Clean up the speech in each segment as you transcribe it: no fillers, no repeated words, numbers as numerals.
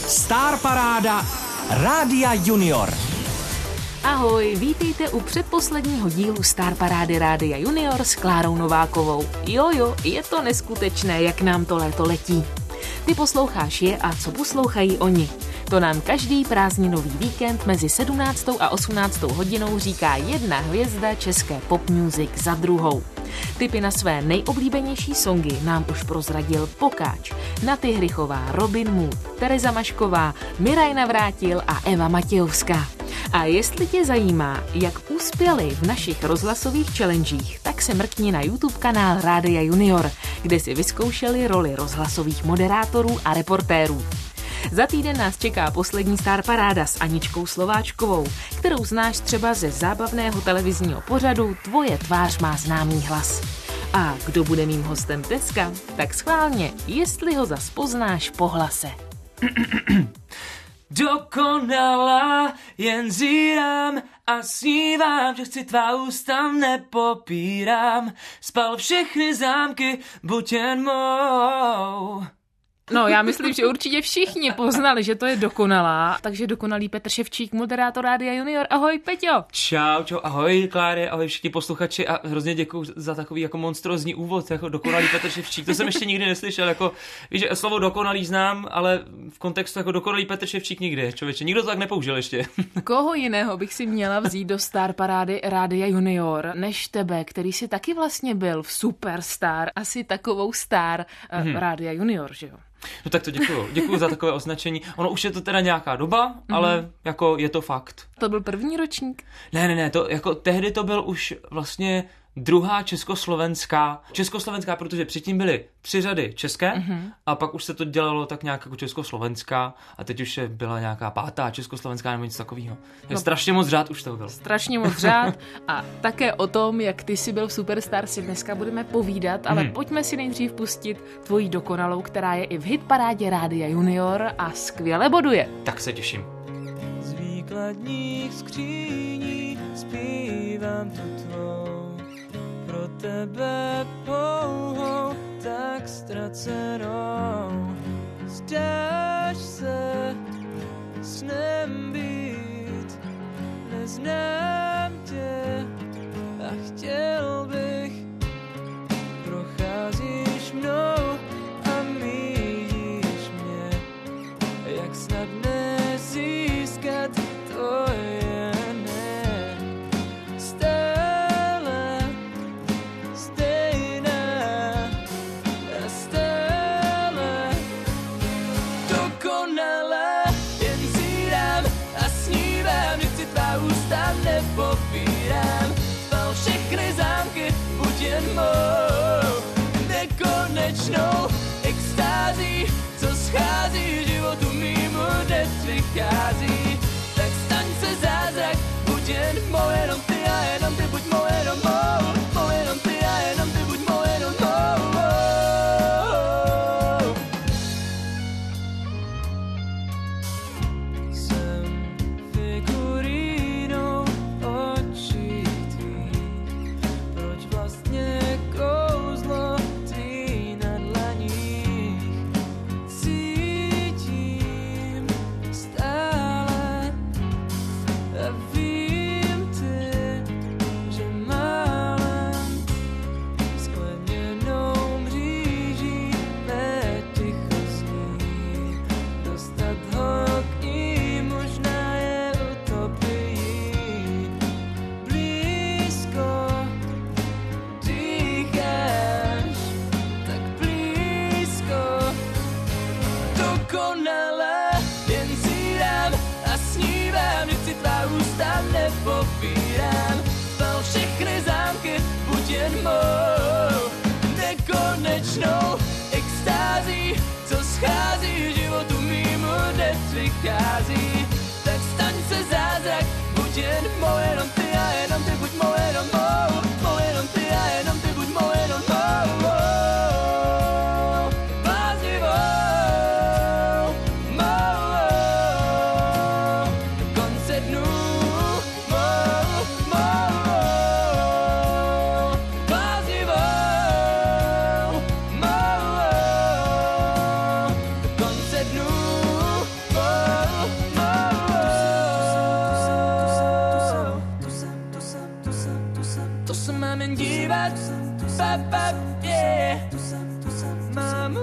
Star Paráda Rádia Junior. Ahoj, vítejte u předposledního dílu Star Parády Rádia Junior s Klárou Novákovou. Jo, je to neskutečné, jak nám to léto letí. Ty posloucháš je a co poslouchají oni. To nám každý prázdninový víkend mezi 17. a 18. hodinou říká jedna hvězda české pop music za druhou. Tipy na své nejoblíbenější songy nám už prozradil Pokáč, Naty Hrychová, Robin Mood, Tereza Mašková, Miraj Navrátil a Eva Matějovská. A jestli tě zajímá, jak uspěli v našich rozhlasových challengích, tak se mrkni na YouTube kanál Rádia Junior, kde si vyzkoušeli roli rozhlasových moderátorů a reportérů. Za týden nás čeká poslední Star Paráda s Aničkou Slováčkovou, kterou znáš třeba ze zábavného televizního pořadu Tvoje tvář má známý hlas. A kdo bude mým hostem dneska, tak schválně, jestli ho zas poznáš po hlase. Dokonalá, jen zírám a snívám, že chci tvá ústa, nepopírám. Spal všechny zámky, buď jen mou. No, já myslím, že určitě všichni poznali, že to je dokonalá. Takže dokonalý Petr Ševčík, moderátor Rádia Junior. Ahoj, Peťo. Čau, ahoj, Kláry, ahoj všichni posluchači a hrozně děkuju za takový jako monstrózní úvod, jako dokonalý Petr Ševčík. To jsem ještě nikdy neslyšel, jako, víš, že slovo dokonalý znám, ale v kontextu jako dokonalý Petr Ševčík nikdy, člověče. Nikdo to tak nepoužil ještě. Koho jiného bych si měla vzít do Star Parády Rádia Junior, než tebe, který si taky vlastně byl v Superstar, asi takovou star Rádia Junior, že jo? No tak to děkuju za takové označení. Ono už je to teda nějaká doba, ale jako je to fakt. To byl první ročník? Ne, to jako tehdy to byl už vlastně druhá československá, protože předtím byly 3 řady české a pak už se to dělalo tak nějak jako československá a teď už byla nějaká 5. československá nebo něco takového. No, strašně moc řád už to bylo. Strašně moc řád a také o tom, jak ty jsi byl v Superstar, si dneska budeme povídat, ale pojďme si nejdřív pustit tvoji dokonalou, která je i v hitparádě Rádia Junior a skvěle boduje. Tak se těším. Z výkladních skříní zpívám tu tvou, pro tebe pouhou, tak ztracenou. Zdáš se snem být, neznám tě a chtěl bych. Procházíš mnou a míjíš mě, jak snadné získat tvoje. Nepopírám, spal všechny zámky, buď jen mou. Nekonečnou extází, co schází, životu mýmu dnes vychází. Tak staň se zázrak, buď jen mou, jenom ty a jenom ty, buď mou, jenom mou. Mou, jenom ty a jenom ty, buď mou, jenom mou. Nepopírám, spal všechny zámky, buď jen mou. Nekonečnou extází, co schází, životu mýmu dnes vychází. Tak staň se zázrak, buď jen mou, jenom ty a jenom ty, buď mou, jenom mou. Mou, jenom ty a jenom ty, buď mou, jenom mou. zpívat, yeah. Mám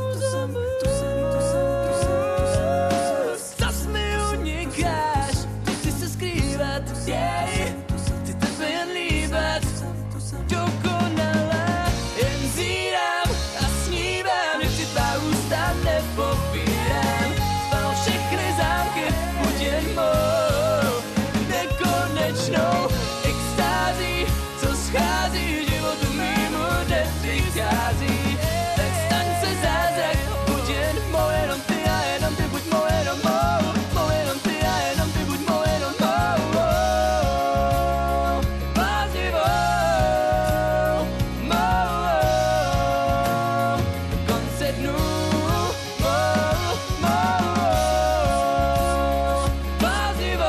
zas mi unikáš, chci se skrývat, yeah. Chci tebe jen líbat, dokonale, jen zírám a snívám, nechci tvá ústa nepopírám, spal všechny zámky, buď jen mou, nekonečnou extází, co schází, životu mýmu nepřichází, tak staň se zázrak, buď jen mou, jenom ty a jenom ty, buď mou, jenom mou, jenom ty a jenom ty, buď mou, jenom mou, bláznivou, mou, do konce dnů, bláznivou,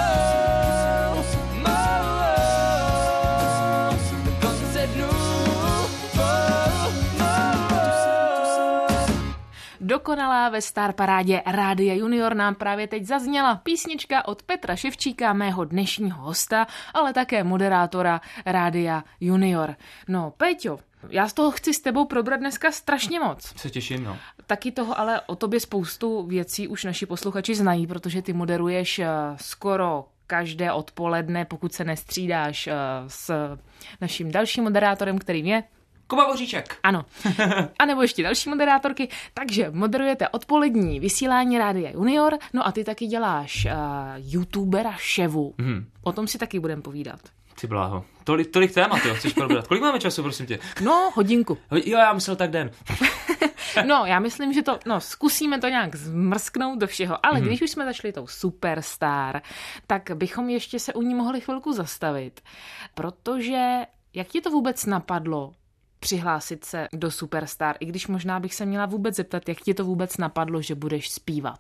do konce dnů, Dokonalá ve Star Parádě Rádia Junior nám právě teď zazněla písnička od Petra Ševčíka, mého dnešního hosta, ale také moderátora Rádia Junior. No, Péťo, já z toho chci s tebou probrat dneska strašně moc. Se těším, no. Taky toho, ale o tobě spoustu věcí už naši posluchači znají, protože ty moderuješ skoro každé odpoledne, pokud se nestřídáš s naším dalším moderátorem, kterým je Kuba Boříček. ano. A nebo ještě další moderátorky. Takže moderujete odpolední vysílání Rádia Junior, no a ty taky děláš youtubera Ševu. O tom si taky budeme povídat. Ty bláho. Tolik témat, jo, chceš probrat. Kolik máme času, prosím tě? No, hodinku. Jo, já myslel tak den. No, já myslím, že to, zkusíme to nějak zmrsknout do všeho, ale když už jsme začali tou Superstar, tak bychom ještě se u ní mohli chvilku zastavit, protože jak ti to vůbec napadlo přihlásit se do Superstar, i když možná bych se měla vůbec zeptat, jak ti to vůbec napadlo, že budeš zpívat.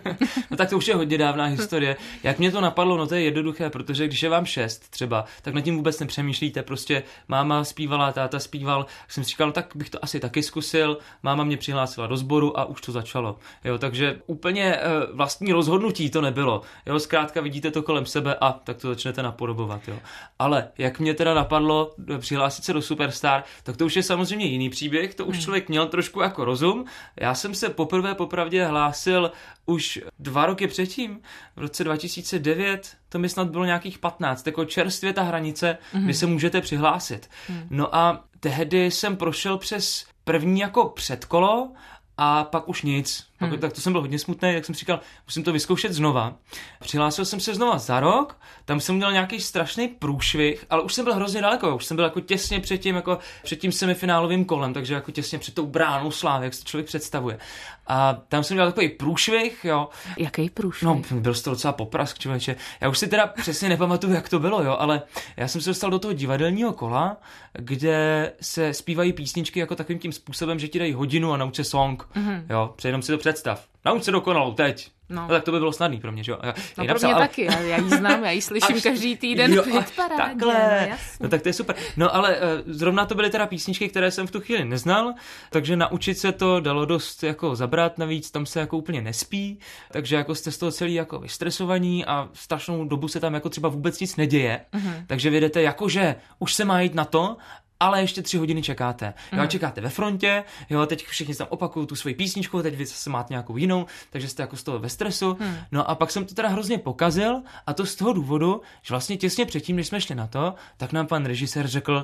No tak to už je hodně dávná historie. Jak mě to napadlo, no to je jednoduché, protože když je vám 6 třeba, tak nad tím vůbec nepřemýšlíte, prostě máma zpívala, táta zpíval, jsem si říkal, no tak bych to asi taky zkusil, máma mě přihlásila do sboru a už to začalo. Jo, takže úplně vlastní rozhodnutí to nebylo. Jo, zkrátka vidíte to kolem sebe a tak to začnete napodobovat, jo. Ale jak mě teda napadlo přihlásit se do Superstar, tak to už je samozřejmě jiný příběh, to už člověk měl trošku jako rozum. Já jsem se popravdě hlásil už 2 roky předtím, v roce 2009, to mi snad bylo nějakých 15, jako čerstvě ta hranice, kdy se můžete přihlásit. No a tehdy jsem prošel přes první jako předkolo a pak už nic. Tak to jsem byl hodně smutný, tak jsem si říkal, musím to vyzkoušet znova. Přihlásil jsem se znova za rok, tam jsem měl nějaký strašný průšvih, ale už jsem byl hrozně daleko, už jsem byl jako těsně před tím semifinálovým kolem, takže jako těsně před tou bránou slávy, jak se to člověk představuje. A tam jsem dělal takový průšvih, jo. Jaký průšvih? No, byl to docela poprask, člověče. Já už si teda přesně nepamatuju, jak to bylo, jo, ale já jsem se dostal do toho divadelního kola, kde se zpívají písničky jako takovým tím způsobem, že ti dají hodinu a nauč se song, jo, jenom si to představ. Nauč se dokonalou, teď. No, tak to by bylo snadný pro mě, že jo? No pro mě taky, já ji znám, já ji slyším každý týden. Jo, takhle, no tak to je super. No ale zrovna to byly teda písničky, které jsem v tu chvíli neznal, takže naučit se to dalo dost jako zabrat, navíc tam se jako úplně nespí, takže jako jste z toho celý jako vystresovaní a strašnou dobu se tam jako třeba vůbec nic neděje, takže vědete jakože už se má jít na to, ale ještě 3 hodiny čekáte. Jo, čekáte ve frontě, jo, teď všichni tam opakují tu svoji písničku, teď vy zase máte nějakou jinou, takže jste jako z toho ve stresu. No a pak jsem to teda hrozně pokazil a to z toho důvodu, že vlastně těsně předtím, než jsme šli na to, tak nám pan režisér řekl,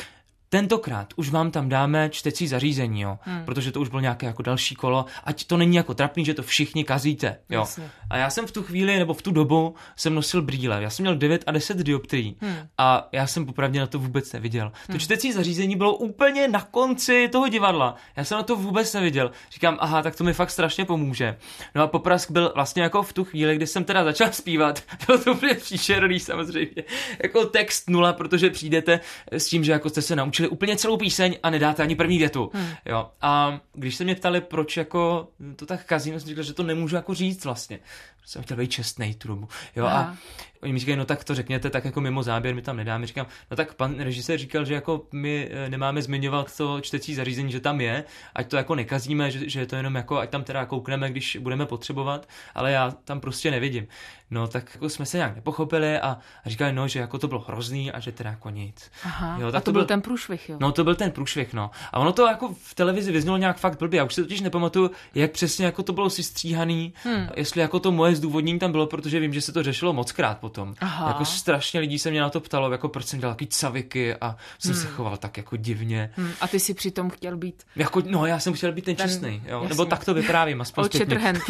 tentokrát už vám tam dáme čtecí zařízení, jo, protože to už bylo nějaké jako další kolo, ať to není jako trapný, že to všichni kazíte, jo. Jasně. A já jsem v tu chvíli, nebo v tu dobu jsem nosil brýle, já jsem měl 9 a 10 dioptrií a já jsem popravdě na to vůbec neviděl. To čtecí zařízení bylo úplně na konci toho divadla, já jsem na to vůbec neviděl. Říkám, aha, tak to mi fakt strašně pomůže. No a poprask byl vlastně jako v tu chvíli, kdy jsem teda začal zpívat, bylo to úplně příšerný samozřejmě, jako text 0, protože přijdete s tím, že jako jste se naučili úplně celou píseň a nedáte ani první větu. Jo. A když se mě ptali, proč jako to tak kazím, jsem říkal, že to nemůžu jako říct vlastně. Jsem chtěl být čestnej tu dobu. Jo. A oni mi říkají, no tak to řekněte tak jako mimo záběr, my tam nedáme. Říkám, no tak pan režisér říkal, že jako my nemáme zmiňovat to čtecí zařízení, že tam je, ať to jako nekazíme, že je to jenom jako, ať tam teda koukneme, když budeme potřebovat, ale já tam prostě nevidím. No tak jako jsme se nějak nepochopili a říkali, no, že jako to bylo hrozný a že teda jako nic. Aha, jo, tak a to byl ten průšvih. průšvih, jo. No to byl ten průšvih, no. A ono to jako v televizi vyznělo nějak fakt blbě. Já už si totiž nepamatuju, jak přesně jako to bylo sestříhaný, jestli jako to moje zdůvodnění tam bylo, protože vím, že se to řešilo mockrát potom. Aha. Jako strašně lidí se mě na to ptalo, jako proč jsem dělal takový caviky a jsem se choval tak jako divně. A ty si přitom chtěl být... Jako, no já jsem chtěl být ten čestný, jo. Nebo tak to vyprávím, aspoň Old zpětně. Shatterhand.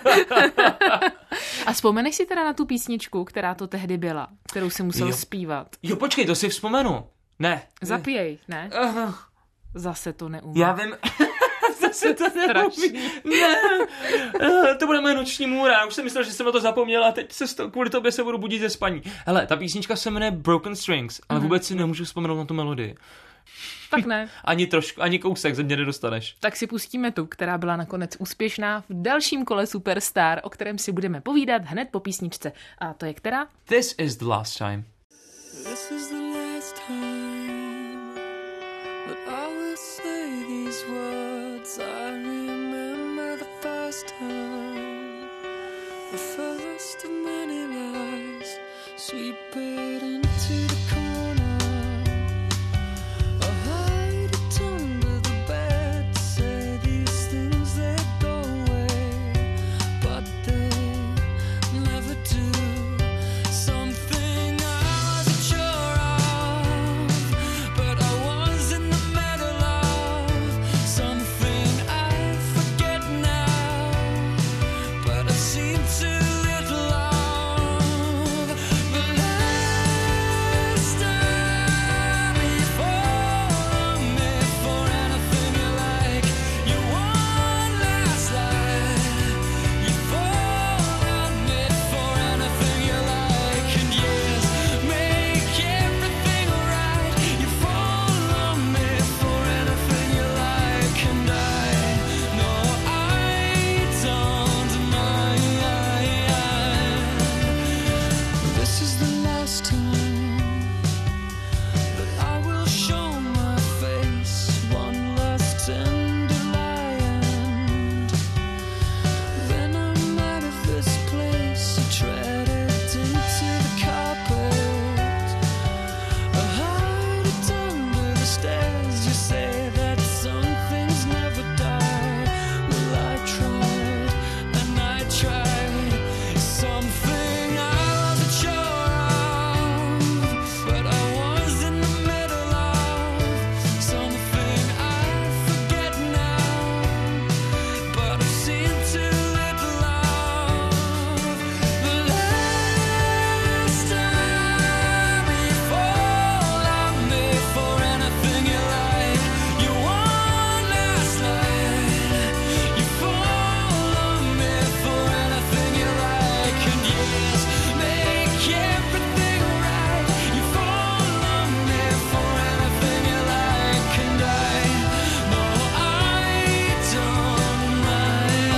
A vzpomeneš si teda na tu písničku, která to tehdy byla, kterou si musel zpívat? Jo, počkej, to si vzpomenu. Ne. Zapíjej, ne? Zase to neumím. Já vím... Zase to neumím. Ne. To bude moje noční můra. Už jsem myslel, že jsem na to zapomněl a teď kvůli tobě se budu budit ze spaní. Hele, ta písnička se jmenuje Broken Strings, ale vůbec si nemůžu vzpomenout na tu melodii. Tak ne. Ani kousek ze mě nedostaneš. Tak si pustíme tu, která byla nakonec úspěšná v dalším kole Superstar, o kterém si budeme povídat hned po písničce. A to je která? This is the last time. This is the last time that I will say these words. I remember the first time, the first of many lies, sweep it into the corner. I hide it under the bed, say these things that go away, but they never do. Something I wasn't sure of, but I was in the middle of. Something I forget now, but I seem to little of. The last time you fall on me for anything you like, you won last night. You fall on me for anything you like, and yes, make everything right. You fall on me for anything you like, and I know I don't mind. This is the last time that I will show my face, one last tender lie, and then I'm out of this place. I tread it into the carpet, I hide it under the stairs. You say that some things never die. Well, I tried and I tried. Something I wasn't sure of, but I was in the middle of. Something I forget now, but I've seen too little of. The last time you fall on me for anything you like, you won last night. You fall on me for anything you like, and yes, make everything right. You fall on me for anything you like, and I know I don't mind.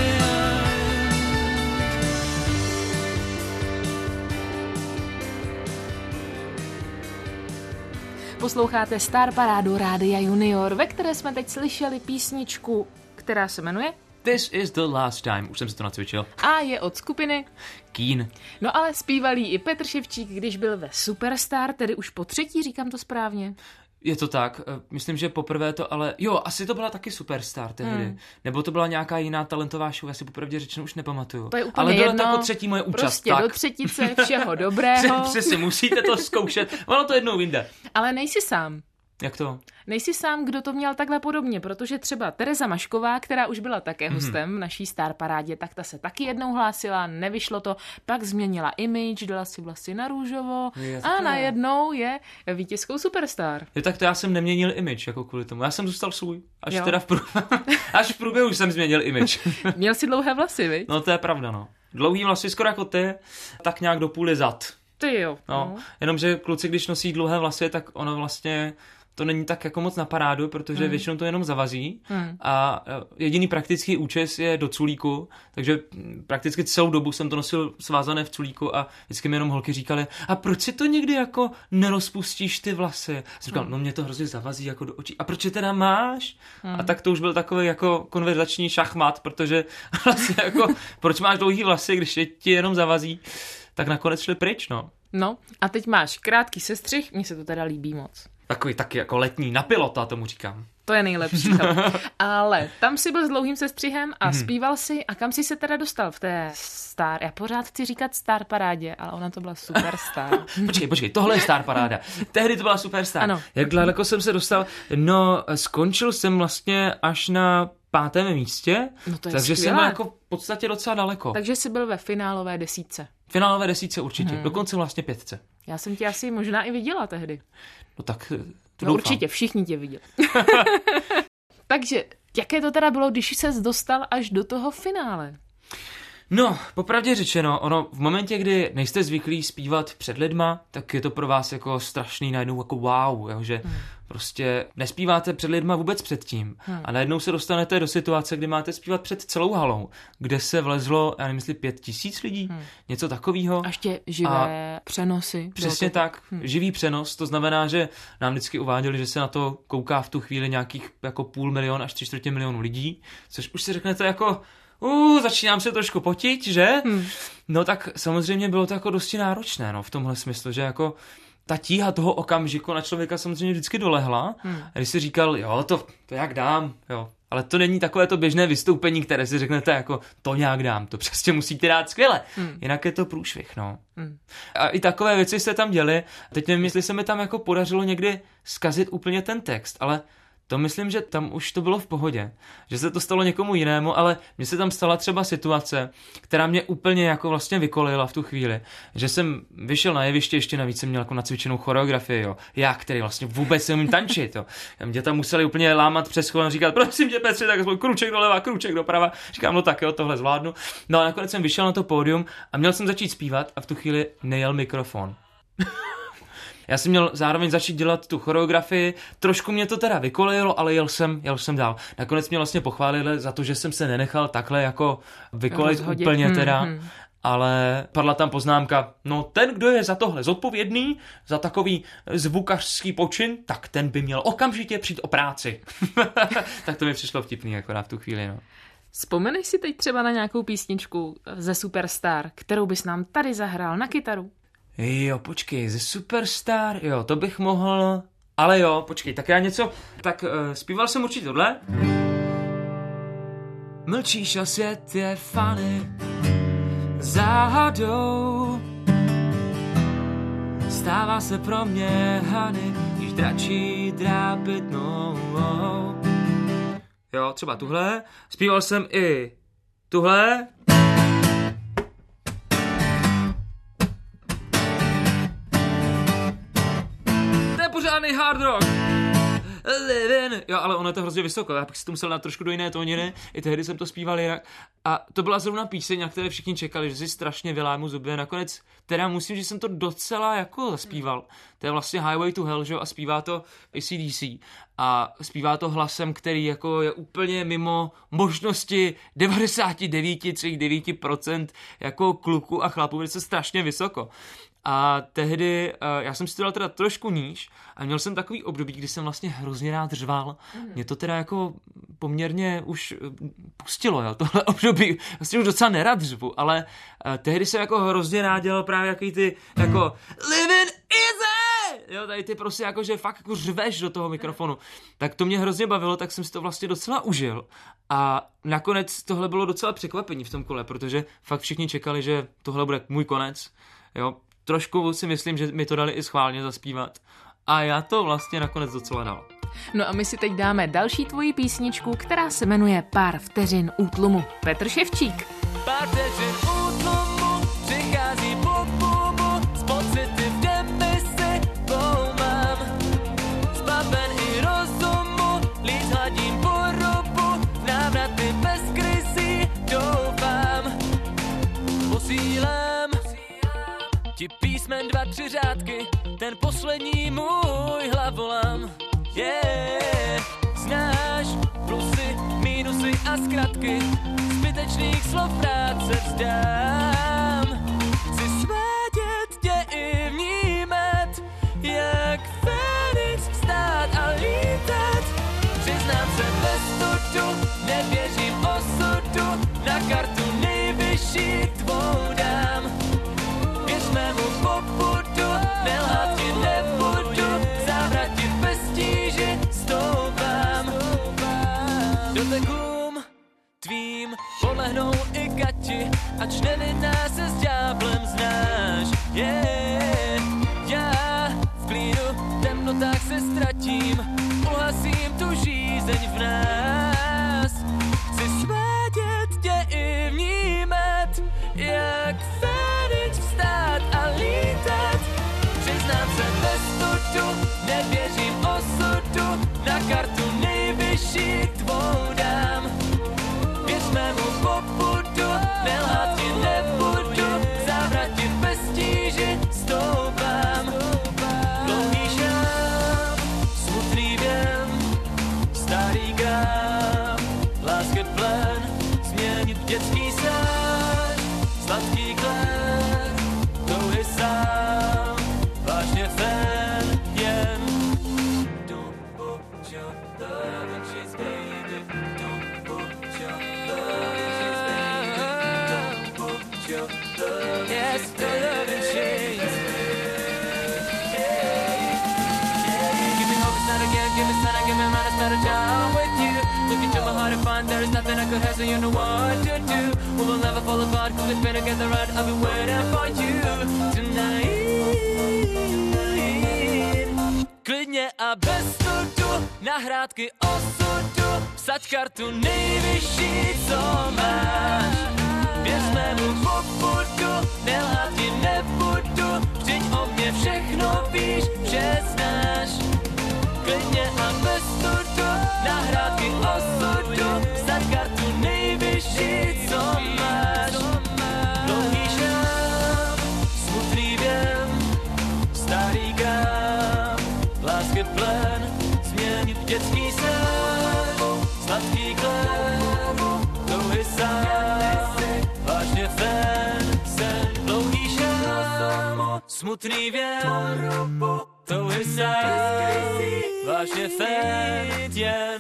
Posloucháte Star Parádu Rádia Junior, ve které jsme teď slyšeli písničku, která se jmenuje This is the last time. Už jsem si to nacvičil. a je od skupiny. Keen. No ale zpíval jí i Petr Ševčík, když byl ve Superstar, tedy už po třetí, říkám to správně. Je to tak, myslím, že poprvé to ale... Jo, asi to byla taky Superstar tehdy. Nebo to byla nějaká jiná talentová show, já si popravdě řečeno už nepamatuju. To je úplně ale byla jedno, to jako třetí moje účast. Prostě tak. do třetice všeho dobrého. Přesně, musíte to zkoušet. Ono to jednou vyjde. Ale nejsi sám. Jak to? Nejsi sám, kdo to měl takhle podobně, protože třeba Tereza Mašková, která už byla také hostem v naší Star Parádě, tak ta se taky jednou hlásila, nevyšlo to, pak změnila image, dala si vlasy na růžovo a najednou je vítězkou Superstar. Jo, tak to já jsem neměnil image jako kvůli tomu. Já jsem zůstal svůj. Až v průběhu jsem změnil image. Měl si dlouhé vlasy, viď? No to je pravda, no. Dlouhý vlasy, skoro jako ty, tak nějak do půly zad. Ty jo. No. Jenomže kluci, když nosí dlouhé vlasy, tak ono vlastně to není tak jako moc na parádu, protože většinou to jenom zavazí a jediný praktický účes je do culíku, takže prakticky celou dobu jsem to nosil svázané v culíku a vždycky mi jenom holky říkali, a proč si to někdy jako nerozpustíš ty vlasy? Jsem říkal, no mě to hrozně zavazí jako do očí. A proč je teda máš? A tak to už byl takový jako konverzační šachmat, protože vlastně jako proč máš dlouhý vlasy, když je ti jenom zavazí, tak nakonec šli pryč, no. No a teď máš krátký sestřih, mně se to teda líbí moc. Takový taky jako letní, na pilota tomu říkám. To je nejlepší. Ale tam si byl s dlouhým sestřihem a zpíval si. A kam si se teda dostal v té star? Já pořád chci říkat star parádě, ale ona to byla superstar. Počkej, tohle je star paráda. Tehdy to byla superstar. Ano. Jak daleko jsem se dostal? No, skončil jsem vlastně až na 5. místě, No to je takže skvělé. jsem byl jako v podstatě docela daleko. Takže jsi byl ve finálové 10. Finálové 10 určitě, dokonce vlastně 5. Já jsem tě asi možná i viděla tehdy. No tak to No doufám. určitě, všichni tě viděli. Takže, jaké to teda bylo, když ses dostal až do toho finále? No, popravdě řečeno, ono v momentě, kdy nejste zvyklí zpívat před lidma, tak je to pro vás jako strašný najednou jako wow, jo, že prostě nespíváte před lidma vůbec předtím a najednou se dostanete do situace, kdy máte zpívat před celou halou, kde se vlezlo, já nevím, jestli 5000 lidí, něco takového. A ještě živé přenosy. Přesně tak, živý přenos, to znamená, že nám vždycky uváděli, že se na to kouká v tu chvíli nějakých jako 500 000 až 3/4 milionu lidí, což už si řeknete jako začínám se trošku potit, že? No tak samozřejmě bylo to jako dosti náročné, no, v tomhle smyslu, že jako ta tíha toho okamžiku na člověka samozřejmě vždycky dolehla. A když si říkal, jo, to jak dám, jo. Ale to není takové to běžné vystoupení, které si řeknete jako, to nějak dám, to přesně musíte dát skvěle. Jinak je to průšvih, no. A i takové věci se tam děly. Teď nevím, jestli se mi tam jako podařilo někdy zkazit úplně ten text, ale to myslím, že tam už to bylo v pohodě. Že se to stalo někomu jinému, ale mně se tam stala třeba situace, která mě úplně jako vlastně vykolila v tu chvíli. Že jsem vyšel na jeviště, ještě navíc jsem měl jako nacvičenou choreografii, jo. Já, který vlastně vůbec neumím tančit, jo. Mě tam museli úplně lámat přes kolem, říkat, prosím tě, Petře, tak kruček doleva, kruček doprava. Říkám, no tak jo, tohle zvládnu. No a nakonec jsem vyšel na to pódium a měl jsem začít zpívat a v tu chvíli nejel mikrofon. Já jsem měl zároveň začít dělat tu choreografii, trošku mě to teda vykolejilo, ale jel jsem dál. Nakonec mě vlastně pochválili za to, že jsem se nenechal takhle jako vykolejit úplně teda, ale padla tam poznámka, no ten, kdo je za tohle zodpovědný, za takový zvukařský počin, tak ten by měl okamžitě přijít o práci. Tak to mi přišlo vtipný akorát v tu chvíli, no. Vzpomeneš si teď třeba na nějakou písničku ze Superstar, kterou bys nám tady zahrál na kytaru? Jo, počkej, ze Superstar, jo, to bych mohl, ale jo, počkej, tak já něco, tak zpíval jsem určitě tohle. Mlčíš a svět je funny, záhadou, stává se pro mě hany, když dračí drápit novou. Jo, třeba tuhle, zpíval jsem i tuhle. Pořádný hard rock. Living. Jo, ale ono je to hrozně vysoko. Já bych si to musel dát trošku do jiné tóniny. I tehdy jsem to zpíval jinak. A to byla zrovna píseň, na které všichni čekali, že si strašně vylámu zuby. Nakonec teda musím, že jsem to docela jako zaspíval. To je vlastně Highway to Hell, že? A zpívá to AC/DC. A zpívá to hlasem, který jako je úplně mimo možnosti 99,9% jako kluku a chlapů, je to strašně vysoko. A tehdy já jsem si to dal teda trošku níž a měl jsem takový období, kdy jsem vlastně hrozně rád řval. Mě to teda jako poměrně už pustilo, jo, tohle období. Vlastně už docela nerad řvu, ale tehdy jsem jako hrozně rád dělal právě jaký ty jako living easy! Jo, tady ty prostě jako, že fakt jako řveš do toho mikrofonu. Tak to mě hrozně bavilo, tak jsem si to vlastně docela užil. A nakonec tohle bylo docela překvapení v tom kole, protože fakt všichni čekali, že tohle bude můj konec. Jo, trošku si myslím, že mi to dali i schválně zaspívat. A já to vlastně nakonec docela dal. No a my si teď dáme další tvoji písničku, která se jmenuje Pár vteřin útlumu. Petr Ševčík. Pár vteřin útlumu přichází po pubu, z pocity v demisi poumám. Zbaven i rozumu, líc hladím po rubu, návraty bez krysí doufám. Posílám ti písmen 2, 3 řádky, ten poslední můj hlavolám. Znáš plusy, mínusy a zkratky, zbytečných slov rád se vzdám. Chci svádět tě i vnímat, jak Fénix vstát a lítat. Přiznám se bez studu, nevěřím osudu, na kartu nejvyšší tvou dám. Věř mému popudu, nelhat ti nebudu, zavratit ač nevinná se s ďáblem znáš. Já v klínu temnotách se ztratím, uhasím tu žízeň v nás. Chci svádět tě i vnímat, jak Fénix vstát a lítat. Přiznám se bez studu, nevěřím osudu, na kartu nejvyšší tvou dám. Věř mému popudu, nelhát ti nebudu, závratit bez tíži stoupám. Dlouhý šám, smutný věm, starý grám, lásky plán, změnit dětský sán, sladký klán, touhy sám, vážně fén jen. Don't put your love in chains, baby. Don't put your love in chains, baby. Don't put your love in chains. Give me hope it's not again, give me sun, give me mind, it's better down with you. Look into my heart and find there is nothing I could have, so you know what to do. We will never fall apart, cause we've been together right. I've been waiting for you tonight. Klidně a bez studu, nahrádky osudu, vsaď kartu nejvyšší, co máš. Věř mému popudu, nelhát ti nebudu, vždyť o mě všechno víš, vše znáš. Klidně a bez studu, nahrádky osudu, vsaď kartu nejvyšší, co máš. Dlouhý šám, smutný věm, starý grám, lásky plán, změnit dětský sen, sladký klán, touhy sám, vážně fén, sen, dlouhý šám, smutný věm, touhy sám, vážně fén, jen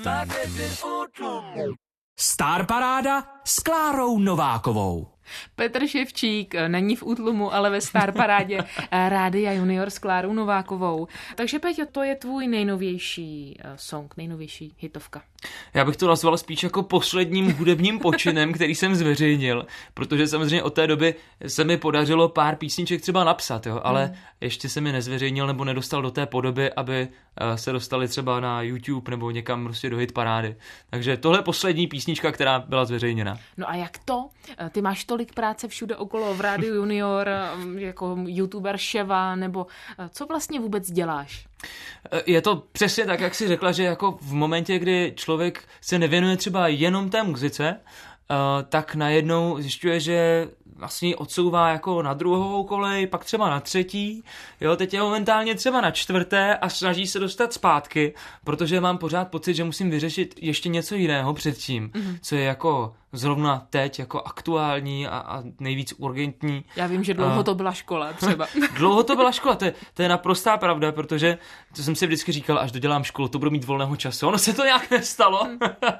Star Paráda s Klárou Novákovou. Petr Ševčík není v útlumu, ale ve Star Parádě Rádia Junior s Klárou Novákovou. Takže Peťo, to je tvůj nejnovější song, nejnovější hitovka. Já bych to nazval spíš jako posledním hudebním počinem, který jsem zveřejnil, protože samozřejmě od té doby se mi podařilo pár písniček třeba napsat, jo, ale ještě se mi nezveřejnil nebo nedostal do té podoby, aby se dostali třeba na YouTube nebo někam prostě do hitparády. Takže tohle je poslední písnička, která byla zveřejněna. No a jak to? Ty máš tolik práce všude okolo v Rádiu Junior, jako youtuber Ševa, nebo co vlastně vůbec děláš? Je to přesně tak, jak jsi řekla, že jako v momentě, kdy člověk se nevěnuje třeba jenom té muzice, tak najednou zjišťuje, že vlastně odsouvá jako na druhou kolej, pak třeba na třetí, jo, teď je momentálně třeba na čtvrté a snaží se dostat zpátky, protože mám pořád pocit, že musím vyřešit ještě něco jiného předtím, co je jako zrovna teď jako aktuální a nejvíc urgentní. Já vím, že dlouho to byla škola třeba. Dlouho to byla škola, to je naprostá pravda, protože to jsem si vždycky říkal, až dodělám školu, to budu mít volného času. Ono se to nějak nestalo.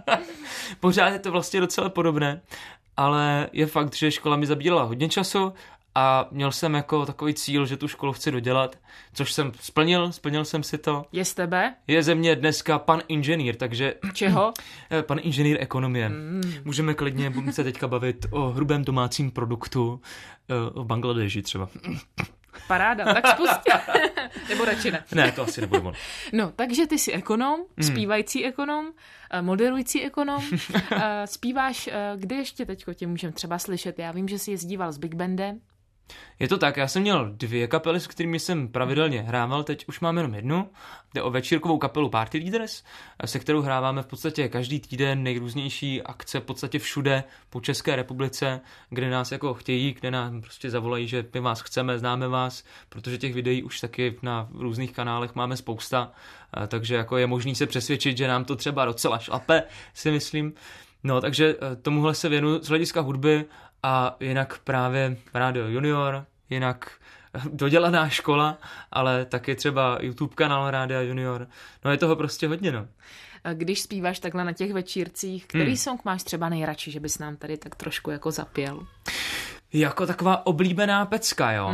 Pořád je to vlastně docela podobné, ale je fakt, že škola mi zabírala hodně času a měl jsem jako takový cíl, že tu školu chci dodělat, což jsem splnil jsem si to. Je z tebe? Je ze mě dneska pan inženýr, takže... Čeho? Pan inženýr ekonomie. Můžeme klidně se teďka bavit o hrubém domácím produktu v Bangladeži třeba. Paráda, tak spustě. Nebo radši ne. Ne, to asi nebudu. No, takže ty jsi ekonom, zpívající ekonom, moderující ekonom. Zpíváš, kde ještě teďko tě můžeme třeba slyšet? Já vím, že jsi jezdíval s Big Bandem. Je to tak, já jsem měl 2 kapely, s kterými jsem pravidelně hrával, teď už mám jenom jednu. Jde o večírkovou kapelu Party Leaders, se kterou hráváme v podstatě každý týden nejrůznější akce v podstatě všude po České republice, kde nás jako chtějí, kde nám prostě zavolají, že my vás chceme, známe vás, protože těch videí už taky na různých kanálech máme spousta, takže jako je možný se přesvědčit, že nám to třeba docela šlape, si myslím. No, takže tomuhle se věnuju z hlediska hudby a jinak právě Rádio Junior, jinak dodělaná škola, ale taky třeba YouTube kanál Rádia Junior. No je toho prostě hodně, no. Když zpíváš takhle na těch večírcích, který song máš třeba nejradši, že bys nám tady tak trošku jako zapěl? Jako taková oblíbená pecka, jo.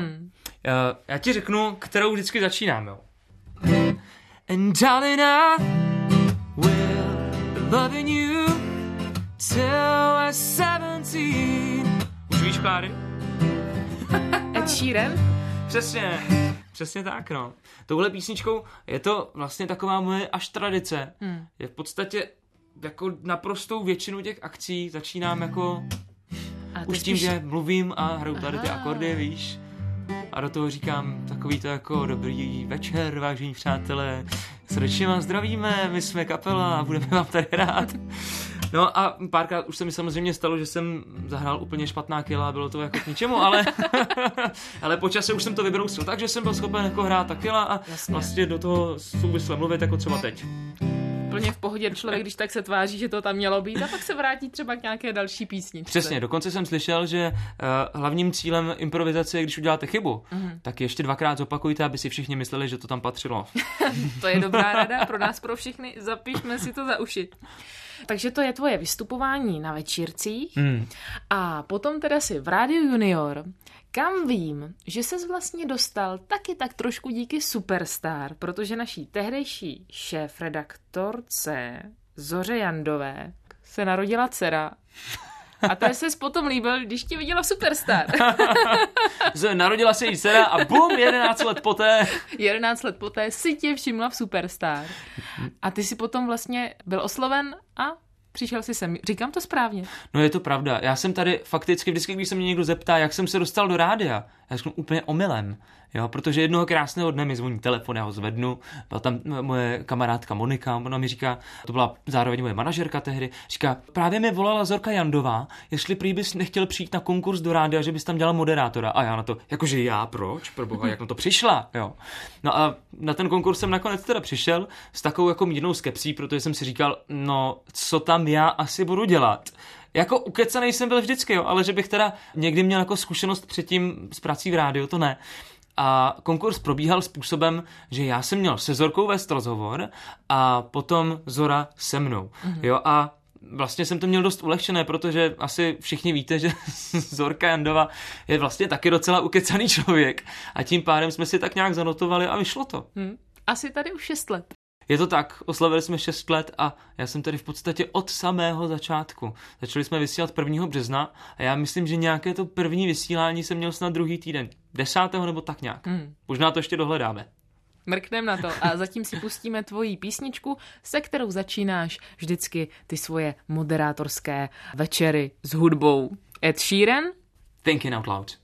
Já ti řeknu, kterou vždycky začínám, jo. And darling, I will be loving you till we're 17. Už víš, Kláry? Ed Sheeran? Přesně tak, no. Touhle písničkou je to vlastně taková moje až tradice. Je v podstatě jako naprostou většinu těch akcí začínám jako už tím, že mluvím a hraju tady ty akordy, víš. A do toho říkám takový to jako dobrý večer, vážení přátelé, srdečně vás zdravíme, my jsme kapela a budeme vám tady hrát. No a párkrát už se mi samozřejmě stalo, že jsem zahrál úplně špatná kila a bylo to jako k ničemu, ale po čase už jsem to vybrousil tak, že jsem byl schopen jako hrát ta kila a vlastně do toho souvisle mluvit jako třeba teď. Plně v pohodě člověk, když tak se tváří, že to tam mělo být a pak se vrátí třeba k nějaké další písni. Přesně, dokonce jsem slyšel, že hlavním cílem improvizace je, když uděláte chybu, tak ještě 2krát zopakujte, aby si všichni mysleli, že to tam patřilo. To je dobrá rada pro nás, pro všechny, zapišme si to za uši. Takže to je tvoje vystupování na večírcích a potom teda si v Rádiu Junior, kam vím, že ses vlastně dostal taky tak trošku díky Superstar, protože naší tehdejší šéfredaktorce Zoře Jandové se narodila dcera. A to ses potom líbil, když tě viděla v Superstar. Narodila se jí dcera a bum, 11 let poté si tě všimla v Superstar. A ty si potom vlastně byl osloven a přišel jsi sem. Říkám to správně? No je to pravda. Já jsem tady fakticky vždycky, když se mě někdo zeptá, jak jsem se dostal do rádia, já řeknu úplně omylem. Jo, protože jednoho krásného dne mi zvoní telefon, já ho zvednu, byla tam moje kamarádka Monika, ona mi říká, to byla zároveň moje manažerka tehdy, říká, právě mi volala Zorka Jandová, jestli prý bys nechtěl přijít na konkurs do rádia, že bys tam dělal moderátora. A já na to, jakože já, proč? Proboha, jak na to přišla? Jo. No a na ten konkurs jsem nakonec teda přišel s takovou jako mírnou skepsí, protože jsem si říkal, no, co tam já asi budu dělat. Jako ukecanej jsem byl vždycky, jo, ale že bych teda někdy měl jako zkušenost předtím s prací v rádiu, to ne. A konkurs probíhal způsobem, že já jsem měl se Zorkou vést rozhovor a potom Zora se mnou. Jo, a vlastně jsem to měl dost ulehčené, protože asi všichni víte, že Zorka Jandova je vlastně taky docela ukecaný člověk a tím pádem jsme si tak nějak zanotovali a vyšlo to. Asi tady už 6 let. Je to tak, oslavili jsme 6 let a já jsem tady v podstatě od samého začátku. Začali jsme vysílat 1. března a já myslím, že nějaké to první vysílání jsem měl snad druhý týden. 10. nebo tak nějak. Možná to ještě dohledáme. Mrknem na to a zatím si pustíme tvoji písničku, se kterou začínáš vždycky ty svoje moderátorské večery s hudbou. Ed Sheeran? Thinking Out Loud.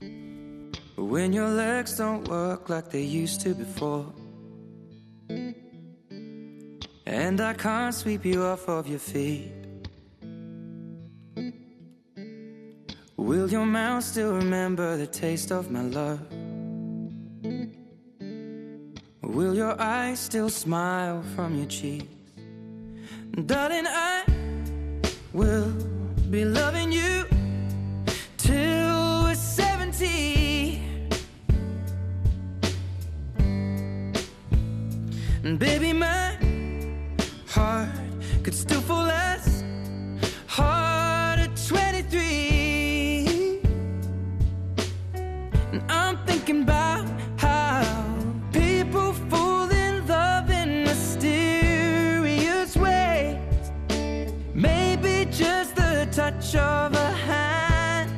When your legs don't work like they used to before, and I can't sweep you off of your feet, will your mouth still remember the taste of my love? Will your eyes still smile from your cheeks? Darling, I will be loving you till we're 70. And baby, my heart could still fall as hard at 23. And I'm thinking about how people fall in love in mysterious ways. Maybe just the touch of a hand.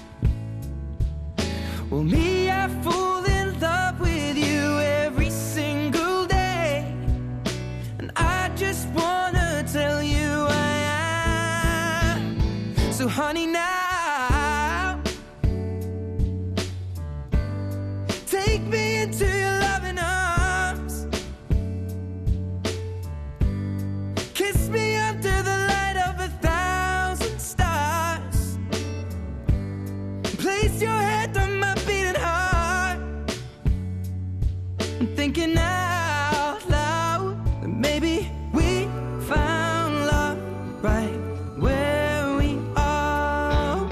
Well, me, I fall in love with you every single day, and I just wanna tell you I am. So honey, now take me into your loving arms, kiss me under the light of 1,000 stars, place your head on my beating heart. I'm thinking out loud that maybe we found love right where we are.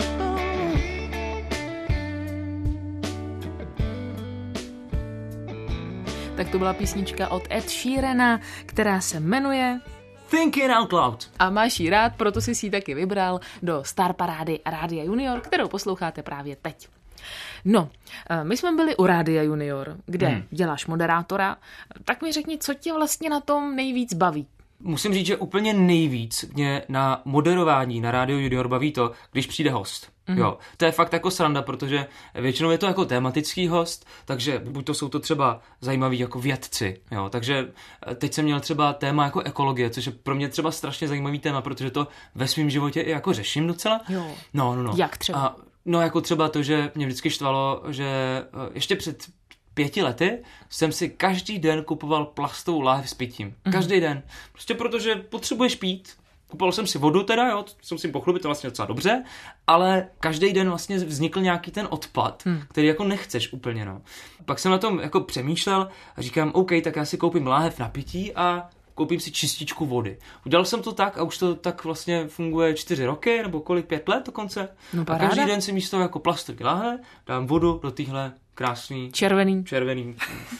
Tak to byla písnička od Ed Sheerana, která se jmenuje Thinking Out Loud. a máš ji rád, proto jsi ji taky vybral do Star Parády Rádia Junior, kterou posloucháte právě teď. No, my jsme byli u Rádia Junior, kde děláš moderátora, tak mi řekni, co tě vlastně na tom nejvíc baví. Musím říct, že úplně nejvíc mě na moderování na Rádiu Junior baví to, když přijde host. Jo, to je fakt jako sranda, protože většinou je to jako tematický host, takže buď to jsou to třeba zajímaví jako vědci, jo, takže teď jsem měl třeba téma jako ekologie, což je pro mě třeba strašně zajímavý téma, protože to ve svém životě i jako řeším docela. Jo. No. Jak třeba? No jako třeba to, že mě vždycky štvalo, že ještě před 5 lety jsem si každý den kupoval plastovou láhev s pitím. Každý den. Prostě protože potřebuješ pít. Kupoval jsem si vodu teda, jo, jsem si pochlubit, to vlastně docela dobře, ale každý den vlastně vznikl nějaký ten odpad, který jako nechceš úplně, no. Pak jsem na tom jako přemýšlel a říkám, OK, tak já si koupím láhev na pití a koupím si čističku vody. Udělal jsem to tak a už to tak vlastně funguje 4 roky, nebo kolik, 5 let dokonce. No, a každý den si místo jako plastový láhev dám vodu do téhle krásný červený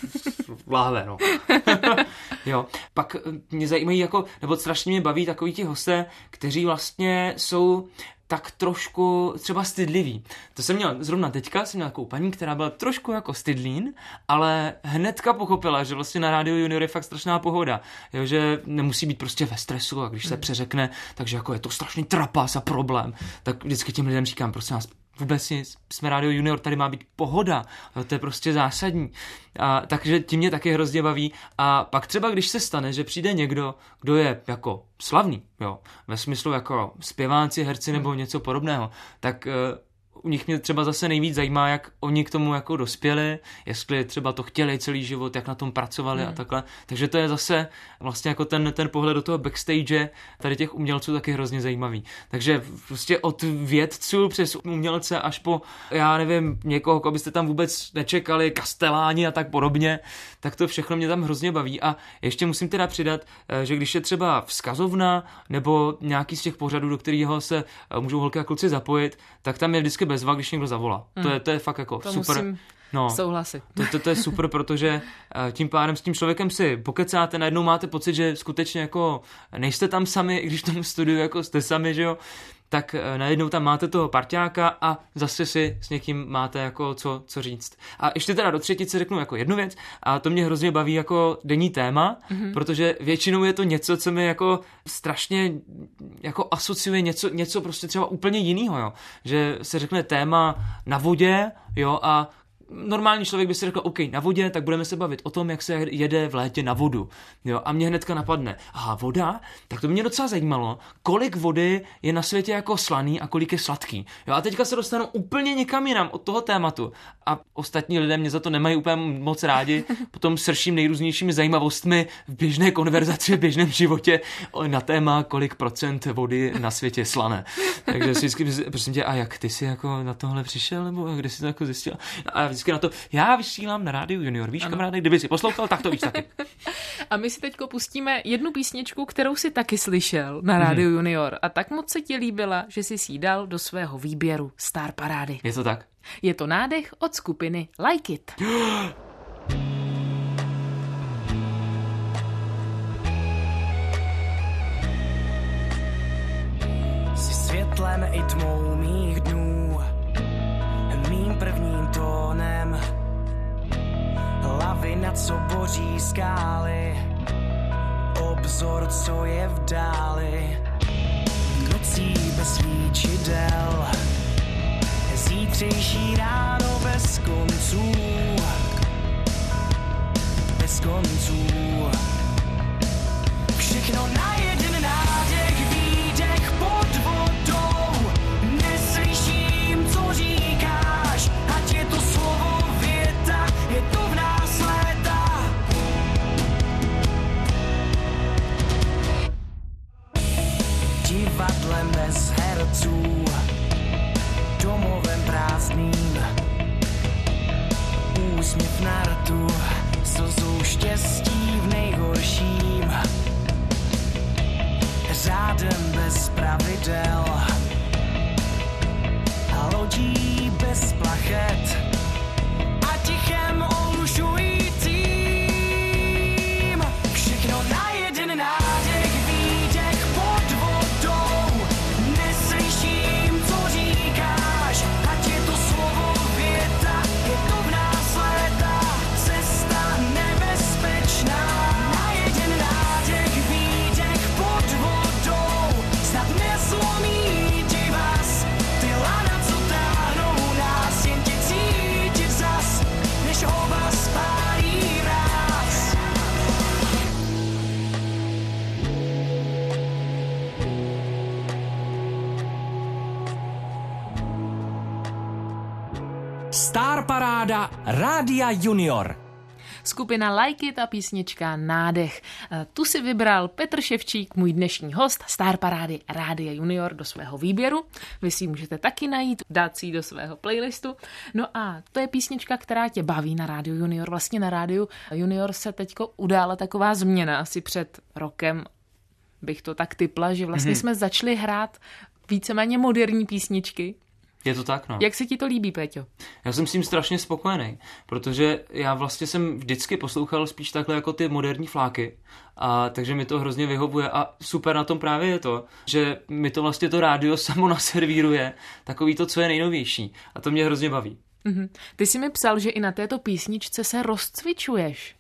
láhve, no. Jo. Pak mě zajímají jako, nebo strašně mě baví takový ti hosté, kteří vlastně jsou tak trošku třeba stydliví. To jsem měl zrovna teďka, jsem měl takovou paní, která byla trošku jako stydlín, ale hnedka pochopila, že vlastně na Rádiu Junior je fakt strašná pohoda. Jo, že nemusí být prostě ve stresu a když se přeřekne, takže jako je to strašný trapas a problém. Tak vždycky těm lidem říkám, prosím vás, vůbec nic, jsme Rádio Junior, tady má být pohoda, to je prostě zásadní. Takže tím mě taky hrozně baví. A pak třeba, když se stane, že přijde někdo, kdo je jako slavný, jo, ve smyslu jako zpěváci, herci nebo něco podobného, tak u nich mě třeba zase nejvíc zajímá, jak oni k tomu jako dospěli, jestli třeba to chtěli celý život, jak na tom pracovali a takhle. Takže to je zase vlastně jako ten pohled do toho backstage tady těch umělců taky hrozně zajímavý. Takže prostě od vědců přes umělce až po, já nevím, někoho, koho byste tam vůbec nečekali, Kasteláni a tak podobně, tak to všechno mě tam hrozně baví. A ještě musím teda přidat, že když je třeba vzkazovna nebo nějaký z těch pořadů, do kterého se můžou holky a kluci zapojit, tak tam je vždycky bezva, když někdo zavolá. To je fakt jako to super. Musím souhlasit. To je super, protože tím pádem s tím člověkem si pokecáte, najednou máte pocit, že skutečně jako nejste tam sami, i když v tom studiu jako jste sami, že jo, tak najednou tam máte toho parťáka a zase si s někým máte jako co říct. A ještě teda do třetice řeknu jako jednu věc a to mě hrozně baví jako denní téma, protože většinou je to něco, co mi jako strašně jako asociuje něco prostě třeba úplně jinýho, jo. Že se řekne téma na vodě, jo, a normální člověk by si řekl, OK, na vodě, tak budeme se bavit o tom, jak se jede v létě na vodu. Jo, a mě hnedka napadne, aha, voda? Tak to mě docela zajímalo, kolik vody je na světě jako slaný a kolik je sladký. Jo, a teďka se dostanu úplně někam jinam od toho tématu. A ostatní lidé mě za to nemají úplně moc rádi, potom srším nejrůznějšími zajímavostmi v běžné konverzaci, v běžném životě na téma, kolik procent vody na světě je slané. Takže si vždycky, prosím tě, a jak ty jsi jako na tohle přišel, nebo kde jsi to jako zjistil? A vždycky na to, já vysílám na Rádiu Junior, víš, kamaráde, kdyby si poslouchal, tak to víš taky. A my si teďko pustíme jednu písničku, kterou si taky slyšel na Rádiu Junior a tak moc se ti líbila, že jsi jí dal do svého výběru Star Parády. Je to tak? Je to Nádech od skupiny Like It. Jsi světlem i tmou mých dnů, mým prvním tónem, lavina, co boří skály, obzor, co je v dáli, nocí bez svíčidel, zítřejší ráno bez konců, bez konců. Všechno na jeden nádech, výdech pod vodou, neslyším, co říkáš, ať je to slovo věta, je to v nás léta. Divadlem bez herců, domovem prázdným, úsměv na rtu, slzou štěstí v nejhorším, řádem bez pravidel a lodí bez plachet a tichem olušujícím. Všechno na jeden nádech, výdech pod vodou, neslyším, co říkáš, ať je to slovo věta, je to v nás léta, cesta nebezpečná. Na jeden nádech, výdech Star Paráda Rádia Junior. Skupina Like It a písnička Nádech. Tu si vybral Petr Ševčík, můj dnešní host Star Parády Rádia Junior, do svého výběru. Vy si ji můžete taky najít, dát si ji do svého playlistu. No a to je písnička, která tě baví na Rádiu Junior. Vlastně na Rádiu Junior se teďko udála taková změna. Asi před rokem bych to tak tipla, že vlastně jsme začali hrát víceméně moderní písničky. Je to tak, no. Jak se ti to líbí, Péťo? Já jsem s tím strašně spokojený, protože já vlastně jsem vždycky poslouchal spíš takhle jako ty moderní fláky, a takže mi to hrozně vyhovuje a super na tom právě je to, že mi to vlastně to rádio samo naservíruje takový to, co je nejnovější a to mě hrozně baví. Ty jsi mi psal, že i na této písničce se rozcvičuješ.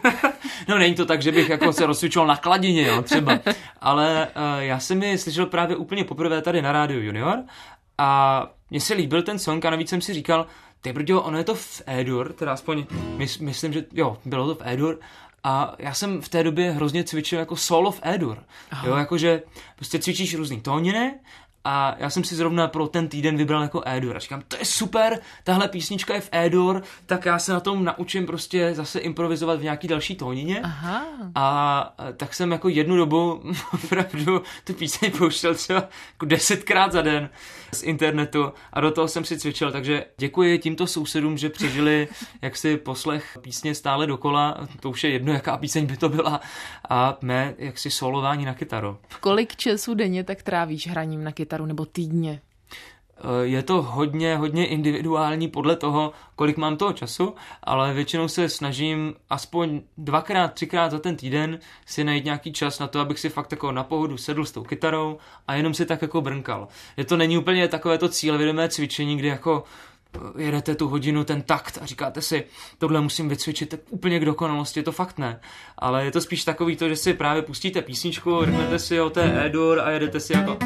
No není to tak, že bych jako se rozcvičoval na kladině, jo, třeba, ale já jsem ji slyšel právě úplně poprvé tady na Rádiu Junior a mně se líbil ten song a navíc jsem si říkal, ty brďo, ono je to v E-dur, teda aspoň myslím, že jo, bylo to v E-dur a já jsem v té době hrozně cvičil jako solo v E-dur, jo, jakože prostě cvičíš různý tóniny a já jsem si zrovna pro ten týden vybral jako E-dur a říkám, to je super, tahle písnička je v E-dur, tak já se na tom naučím prostě zase improvizovat v nějaký další tónině. Aha. A tak jsem jako jednu dobu opravdu tu píseň pouštěl třeba jako 10krát za den z internetu a do toho jsem si cvičil, takže děkuji tímto sousedům, že přežili jaksi poslech písně stále dokola, to už je jedno, jaká píseň by to byla a mé jaksi solování na kytaru. Kolik času denně tak trávíš hraním na kytaru nebo týdně? Je to hodně individuální podle toho, kolik mám toho času, ale většinou se snažím aspoň 2x, 3x za ten týden si najít nějaký čas na to, abych si fakt jako na pohodu sedl s tou kytarou a jenom si tak jako brnkal. Je to není úplně takové to cílevědomé cvičení, kdy jako jedete tu hodinu ten takt a říkáte si, tohle musím vycvičit tak úplně k dokonalosti, to fakt ne. Ale je to spíš takový to, že si právě pustíte písničku, řeknete si o té E-dur a jedete si jako...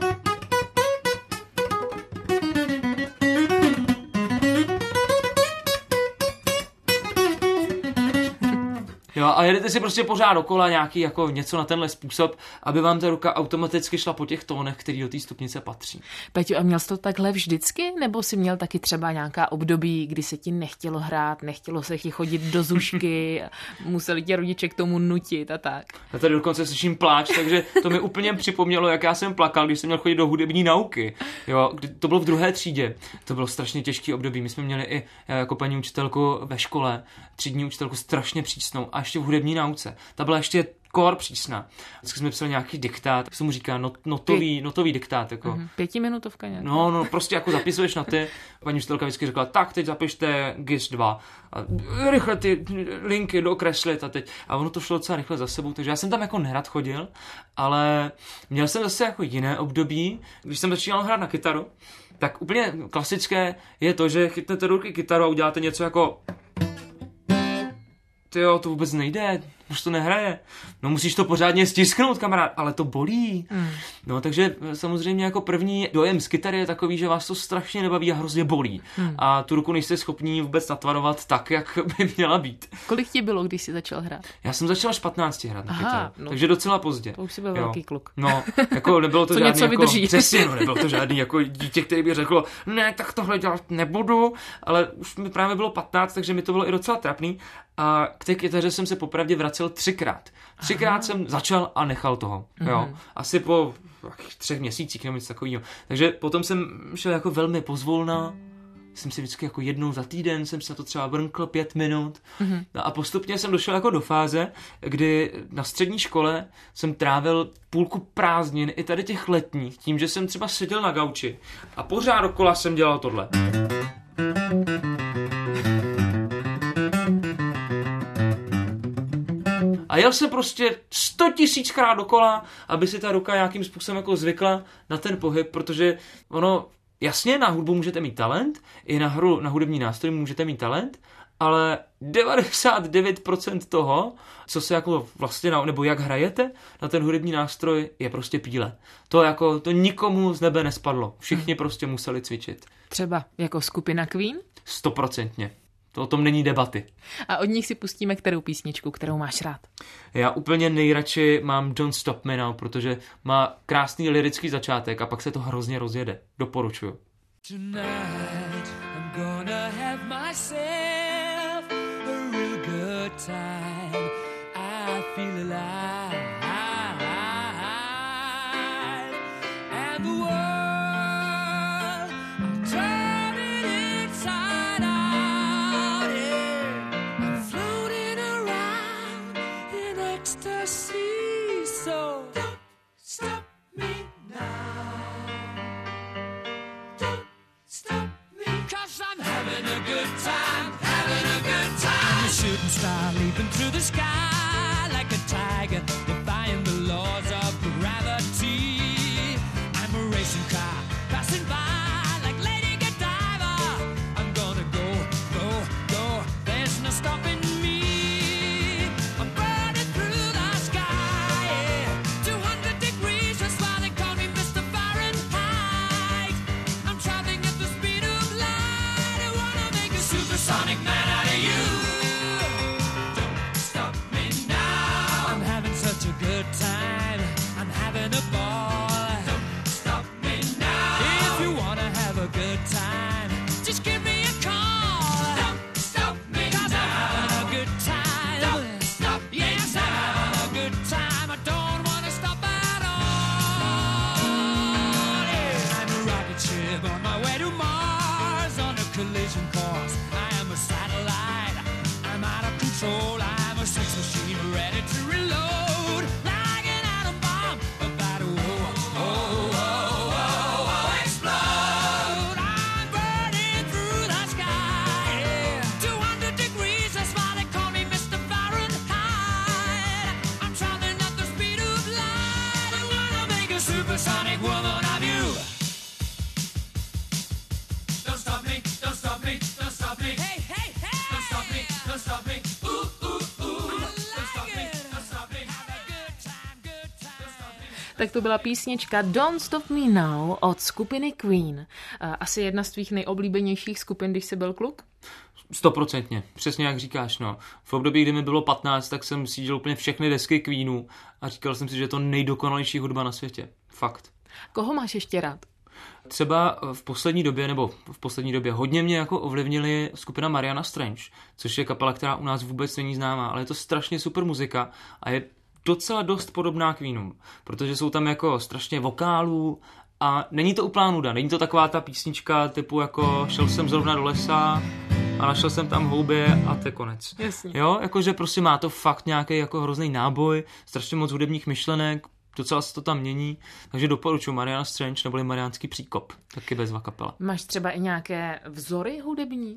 Jo, a jedete si prostě pořád dokola nějaký jako něco na tenhle způsob, aby vám ta ruka automaticky šla po těch tónech, který do té stupnice patří. Peťo, a měl jsi to takhle vždycky? Nebo jsi měl taky třeba nějaká období, kdy se ti nechtělo hrát, nechtělo se ti chodit do zušky, museli tě rodiče k tomu nutit a tak? Já tady dokonce slyším pláč, takže to mi úplně připomnělo, jak já jsem plakal, když jsem měl chodit do hudební nauky. Jo, to bylo v 2. třídě. To bylo strašně těžký období. My jsme měli i jako paní učitelku ve škole, třídní učitelku strašně přísnou a ještě v hudební nauce. Ta byla ještě kor přísná. Vždycky jsme psali nějaký diktát, jak se mu říká, notový diktát. Jako. 5minutovka nějak. No, prostě jako zapisuješ na ty. Paní učitelka vždycky řekla, tak teď zapište GIS 2. A rychle ty linky dokreslit a teď. A ono to šlo docela rychle za sebou, takže já jsem tam jako nerad chodil, ale měl jsem zase jako jiné období, když jsem začínal hrát na kytaru, tak úplně klasické je to, že chytnete do ruky kytaru a uděláte něco jako... Tyjo, to vůbec nejde, už to nehraje. No musíš to pořádně stisknout, kamarád, ale to bolí. No takže samozřejmě jako první dojem z kytary je takový, že vás to strašně nebaví a hrozně bolí. A tu ruku nejste schopní vůbec natvarovat tak, jak by měla být. Kolik ti bylo, když jsi začal hrát? Já jsem začal až 15 hrát na kytaru, takže docela pozdě. To už jsi byl velký kluk. No, jako nebylo to co žádný jako, přesně, no, nebylo to žádný jako dítě, který by řeklo, ne, tak tohle dělat nebudu, ale už mi právě bylo 15, takže mi to bylo i docela trapný. A k té kytaře jsem se popravdě vracel 3krát. 3krát jsem začal a nechal toho. Jo. Asi po 3 měsících nebo něco takového. Takže potom jsem šel jako velmi pozvolna. Jsem si vždycky jako jednou za týden jsem se to třeba brnkl 5 minut. No a postupně jsem došel jako do fáze, kdy na střední škole jsem trávil půlku prázdnin i tady těch letních, tím, že jsem třeba seděl na gauči a pořád dokola jsem dělal tohle. A jel jsem prostě 100 000krát dokola, aby si ta ruka nějakým způsobem jako zvykla na ten pohyb, protože ono, jasně, na hudbu můžete mít talent, i na hru, na hudební nástroj můžete mít talent, ale 99% toho, co se jako vlastně, nebo jak hrajete na ten hudební nástroj, je prostě píle. To nikomu z nebe nespadlo. Všichni prostě museli cvičit. Třeba jako skupina Queen? 100%. To o tom není debaty. A od nich si pustíme kterou písničku, kterou máš rád? Já úplně nejradši mám Don't Stop Me Now, protože má krásný lyrický začátek a pak se to hrozně rozjede. Doporučuju. Tonight I'm gonna good time. I feel alive. And the world, I'm turning inside out, yeah. I'm floating around in ecstasy, so don't stop me now. Don't stop me, 'cause I'm having a good time, having a good time. I'm a shooting star leaping through the sky like a tiger, defying the laws of gravity. I'm a racing car passing by like Lady Godiva. I'm gonna go, go, go. There's no stopping me. I'm burning through the sky, yeah. 200 degrees, that's why they call me Mr. Fahrenheit. I'm traveling at the speed of light. I wanna make a supersonic man out of you. Don't stop me now. I'm having such a good time. I'm having a ball. Don't stop me now. If you wanna have a good time, just give me a call. Don't stop me now. 'Cause I'm having a good time. Don't stop me now. Yes, I'm having a good time. I don't wanna stop at all. Yeah. I'm a rocket ship on my way to Mars on a collision course. I am a satellite. I'm out of control. I'm a sex machine ready to reload. Like an atom bomb about to explode. I'm burning through the sky, yeah. 200 degrees, that's why they call me Mr. Fahrenheit. I'm traveling at the speed of light. I wanna make a supersonic woman of you. Don't stop me, don't stop me, don't stop me. Hey, hey, hey! Don't stop me, don't stop me. Ooh, ooh, ooh. Don't stop me, don't stop me. Have a good time, good time. Don't stop me. Tak to byla písnička Don't Stop Me Now od skupiny Queen. Asi jedna z tvých nejoblíbenějších skupin, když jsi byl kluk? 100%, přesně jak říkáš, no. V období, kdy mi bylo 15, tak jsem sjížděl úplně všechny desky Queenu a říkal jsem si, že je to nejdokonalejší hudba na světě. Fakt. Koho máš ještě rád? Třeba v poslední době hodně mě jako ovlivnili skupina Mariana Strange, což je kapela, která u nás vůbec není známá, ale je to strašně super muzika a je docela dost podobná Queenům, protože jsou tam jako strašně vokálů a není to úplná nuda, není to taková ta písnička typu jako šel jsem zrovna do lesa a našel jsem tam houbě a to je konec. Jasně. Jo, jakože prostě má to fakt nějaký jako hrozný náboj, strašně moc hudebních myšlenek, docela se to tam mění, takže doporučuji Mariana Strange neboli Mariánský příkop, taky bezva kapela. Máš třeba i nějaké vzory hudební?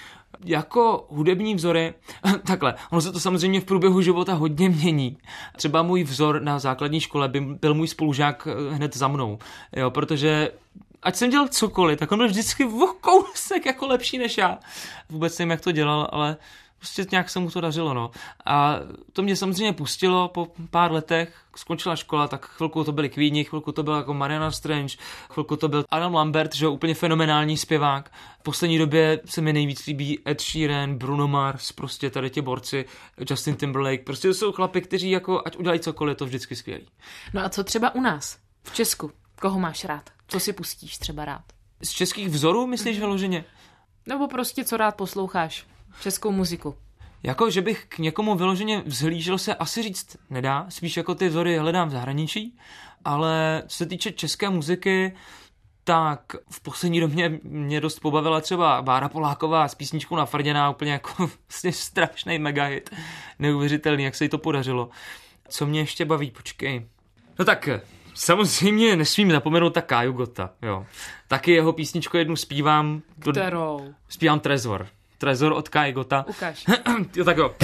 Jako hudební vzory, takhle, ono se to samozřejmě v průběhu života hodně mění. Třeba můj vzor na základní škole byl můj spolužák hned za mnou, jo, protože ať jsem dělal cokoliv, tak on byl vždycky o kousek jako lepší než já. Vůbec nevím, jak to dělal, ale prostě nějak se mu to dařilo, no. A to mě samozřejmě pustilo po pár letech, skončila škola, tak chvilku to byli Queeni, chvilku to byl jako Mariana Strange, chvilku to byl Adam Lambert, že jo, úplně fenomenální zpěvák. V poslední době se mi nejvíc líbí Ed Sheeran, Bruno Mars, prostě tady ti borci, Justin Timberlake, prostě to jsou chlapi, kteří jako, ať udělají cokoliv, je to vždycky skvělý. No a co třeba u nás, v Česku? Koho máš rád? Co si pustíš třeba rád? Z českých vzorů myslíš vyloženě? Nebo prostě co rád posloucháš? Českou muziku. Jako, že bych k někomu vyloženě vzhlížel, se asi říct nedá, spíš jako ty vzory hledám v zahraničí, ale co se týče české muziky, tak v poslední době mě dost pobavila třeba Bára Poláková s písničkou Nafrděná, úplně jako vlastně strašný megahit, neuvěřitelný, jak se jí to podařilo. Co mě ještě baví, počkej. No tak, samozřejmě nesmím zapomenout tak Káju Gotta, jo. Taky jeho písničku jednu zpívám. Kterou? Zpívám Trezor. Trezor od Kai Gotta. Ukaž. Jo, tak jo.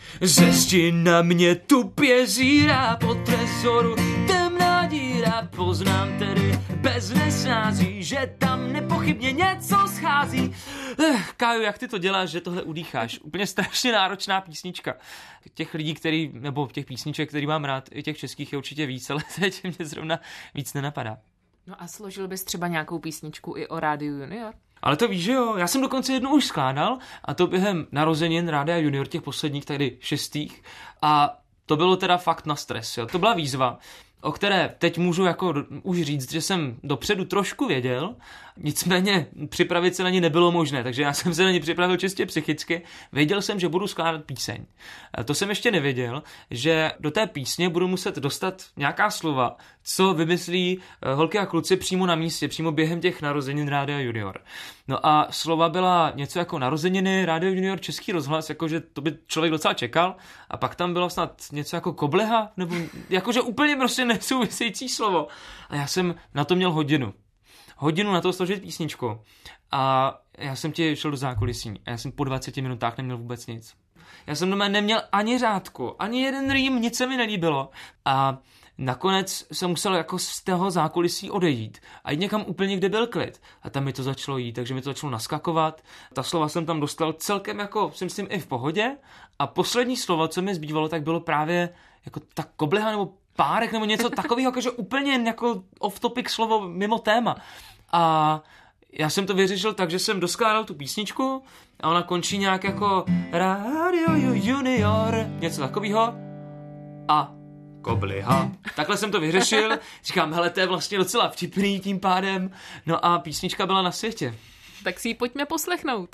Zesti na mě tupě zírá po trezoru, temná díra, poznám tedy bez nesází, že tam nepochybně něco schází. Káju, jak ty to děláš, že tohle udýcháš? Úplně strašně náročná písnička. Těch lidí, nebo těch písniček, který mám rád, i těch českých je určitě víc, ale teď mě zrovna víc nenapadá. No a složil bys třeba nějakou písničku i o Rádiu Junior? Ale to víš, že jo, já jsem dokonce jednu už skládal a to během narozenin Rádia Junior, těch posledních, tady 6. A to bylo teda fakt na stres, jo. To byla výzva, o které teď můžu jako už říct, že jsem dopředu trošku věděl, Nicméně připravit se na ně nebylo možné, takže já jsem se na ně připravil čistě psychicky. Věděl jsem, že budu skládat píseň. To jsem ještě nevěděl, že do té písně budu muset dostat nějaká slova, co vymyslí holky a kluci přímo na místě, přímo během těch narozenin Rádia Junior. No a slova byla něco jako narozeniny, Rádio Junior, Český rozhlas, jakože to by člověk docela čekal, a pak tam bylo snad něco jako kobleha, nebo jakože úplně prostě nesouvisející slovo. A já jsem na to měl hodinu na to složit písničku. A já jsem ti šel do zákulisí a já jsem po 20 minutách neměl vůbec nic. Já jsem doma neměl ani řádku, ani jeden rým, nic se mi nelíbilo. A nakonec jsem musel jako z toho zákulisí odejít a jít někam úplně, kde byl klid. A tam mi to začalo jít, takže mi to začalo naskakovat. Ta slova jsem tam dostal celkem jako, si myslím, i v pohodě. A poslední slovo, co mi zbývalo, tak bylo právě jako ta kobleha nebo párek nebo něco takového, jakože úplně jako off-topic slovo mimo téma. A já jsem to vyřešil tak, že jsem doskládal tu písničku a ona končí nějak jako Radio Junior, něco takového a kobliha. Takhle jsem to vyřešil, říkám, hele, to je vlastně docela vtipný tím pádem, no a písnička byla na světě. Tak si ji pojďme poslechnout.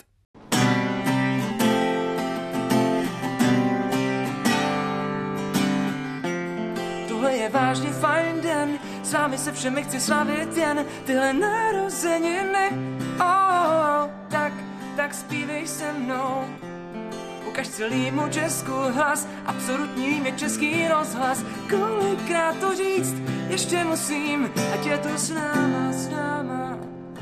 Tohle je vážně fajn den, s vámi se všemi chci slavit jen tyhle narozeniny. Tak zpívej se mnou. Ukaž celému Česku hlas, absolutní je Český rozhlas. Kolikrát to říct, ještě musím, ať je to s náma.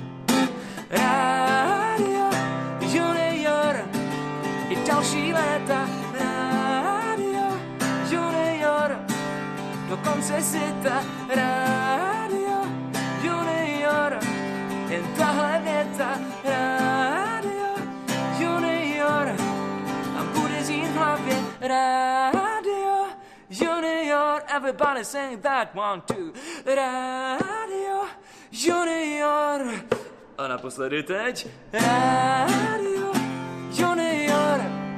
Rádio Junior, i další léta. Rádio Junior, do konce světa. Rádio Junior, jen tahle věta. Rádio Junior, a bude zít v hlavě. Rádio Junior, everybody sing that 1, 2. Rádio Junior, a naposledy teď. Rádio Junior,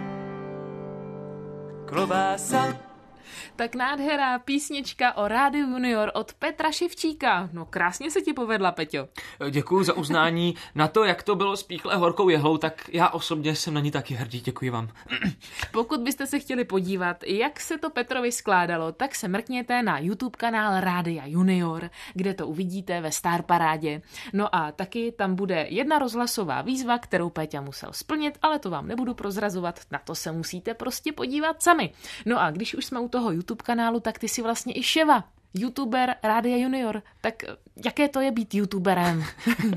klobása. Tak nádherná písnička o Rádiu Junior od Petra Ševčíka. No krásně se ti povedla, Peťo. Děkuju za uznání. Na to, jak to bylo s píchle horkou jehlou, tak já osobně jsem na ní taky hrdý. Děkuji vám. Pokud byste se chtěli podívat, jak se to Petrovi skládalo, tak se mrkněte na YouTube kanál Rádia Junior, kde to uvidíte ve Star Parádě. No a taky tam bude jedna rozhlasová výzva, kterou Péťa musel splnit, ale to vám nebudu prozrazovat, na to se musíte prostě podívat sami. No a když už jsme u toho YouTube kanálu, tak ty jsi vlastně i ševa, youtuber Rádia Junior. Tak jaké to je být youtuberem?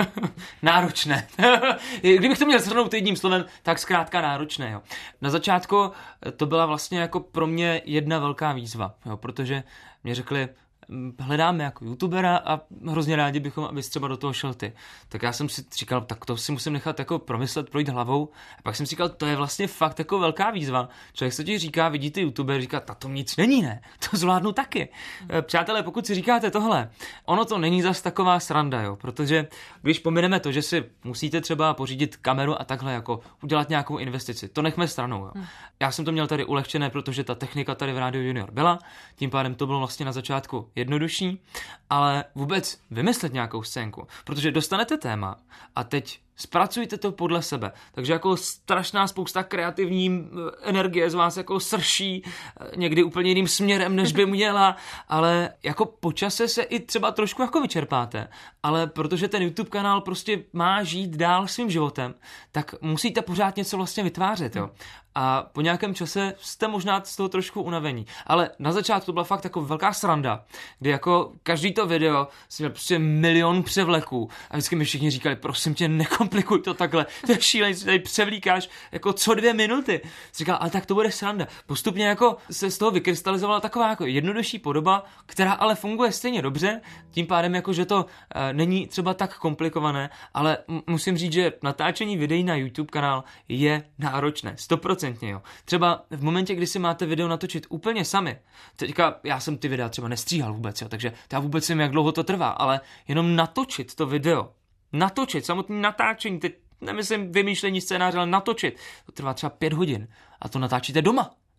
Náročné. Kdybych to měl shrnout jedním slovem, tak zkrátka náročné. Jo. Na začátku to byla vlastně jako pro mě jedna velká výzva, jo, protože mě řekli, hledáme jako youtubera a hrozně rádi bychom, abys třeba do toho šel ty. Tak já jsem si říkal, tak to si musím nechat jako promyslet, projít hlavou. A pak jsem si říkal, to je vlastně fakt jako velká výzva. Člověk se ti říká, vidíte youtuber, říká, ta to nic není, ne? To zvládnu taky. Přátelé, pokud si říkáte tohle, ono to není zas taková sranda, jo, protože když pomineme to, že si musíte třeba pořídit kameru a takhle jako udělat nějakou investici, to nechme stranou, jo. Já jsem to měl tady ulehčené, protože ta technika tady v Rádiu Junior byla, tím pádem to bylo vlastně na začátku jednodušší, ale vůbec vymyslet nějakou scénku, protože dostanete téma a teď zpracujte to podle sebe. Takže jako strašná spousta kreativní energie z vás jako srší někdy úplně jiným směrem, než by měla, ale jako po čase se i třeba trošku jako vyčerpáte, ale protože ten YouTube kanál prostě má žít dál svým životem, tak musíte pořád něco vlastně vytvářet, jo. A po nějakém čase jste možná z toho trošku unavení. Ale na začátku to byla fakt jako velká sranda, kdy jako každý to video si měl prostě milion převleků a vždycky mi všichni říkali, prosím tě, nekomplikuj to takhle, to je šílený, si tady převlíkáš jako co 2 minuty. Jsi říkal, ale tak to bude sranda. Postupně jako se z toho vykrystalizovala taková jako jednodušší podoba, která ale funguje stejně dobře, tím pádem jako, že to není třeba tak komplikované, ale musím říct, že natáčení videí na YouTube kanál je náročné, 100%. Jo. Třeba v momentě, kdy si máte video natočit úplně sami, teďka já jsem ty videa třeba nestříhal vůbec, jo, takže já vůbec nevím, jak dlouho to trvá, ale jenom natočit to video, natočit, samotné natáčení, teď nemyslím vymýšlení scénáře, ale natočit, to trvá třeba 5 hodin a to natáčíte doma.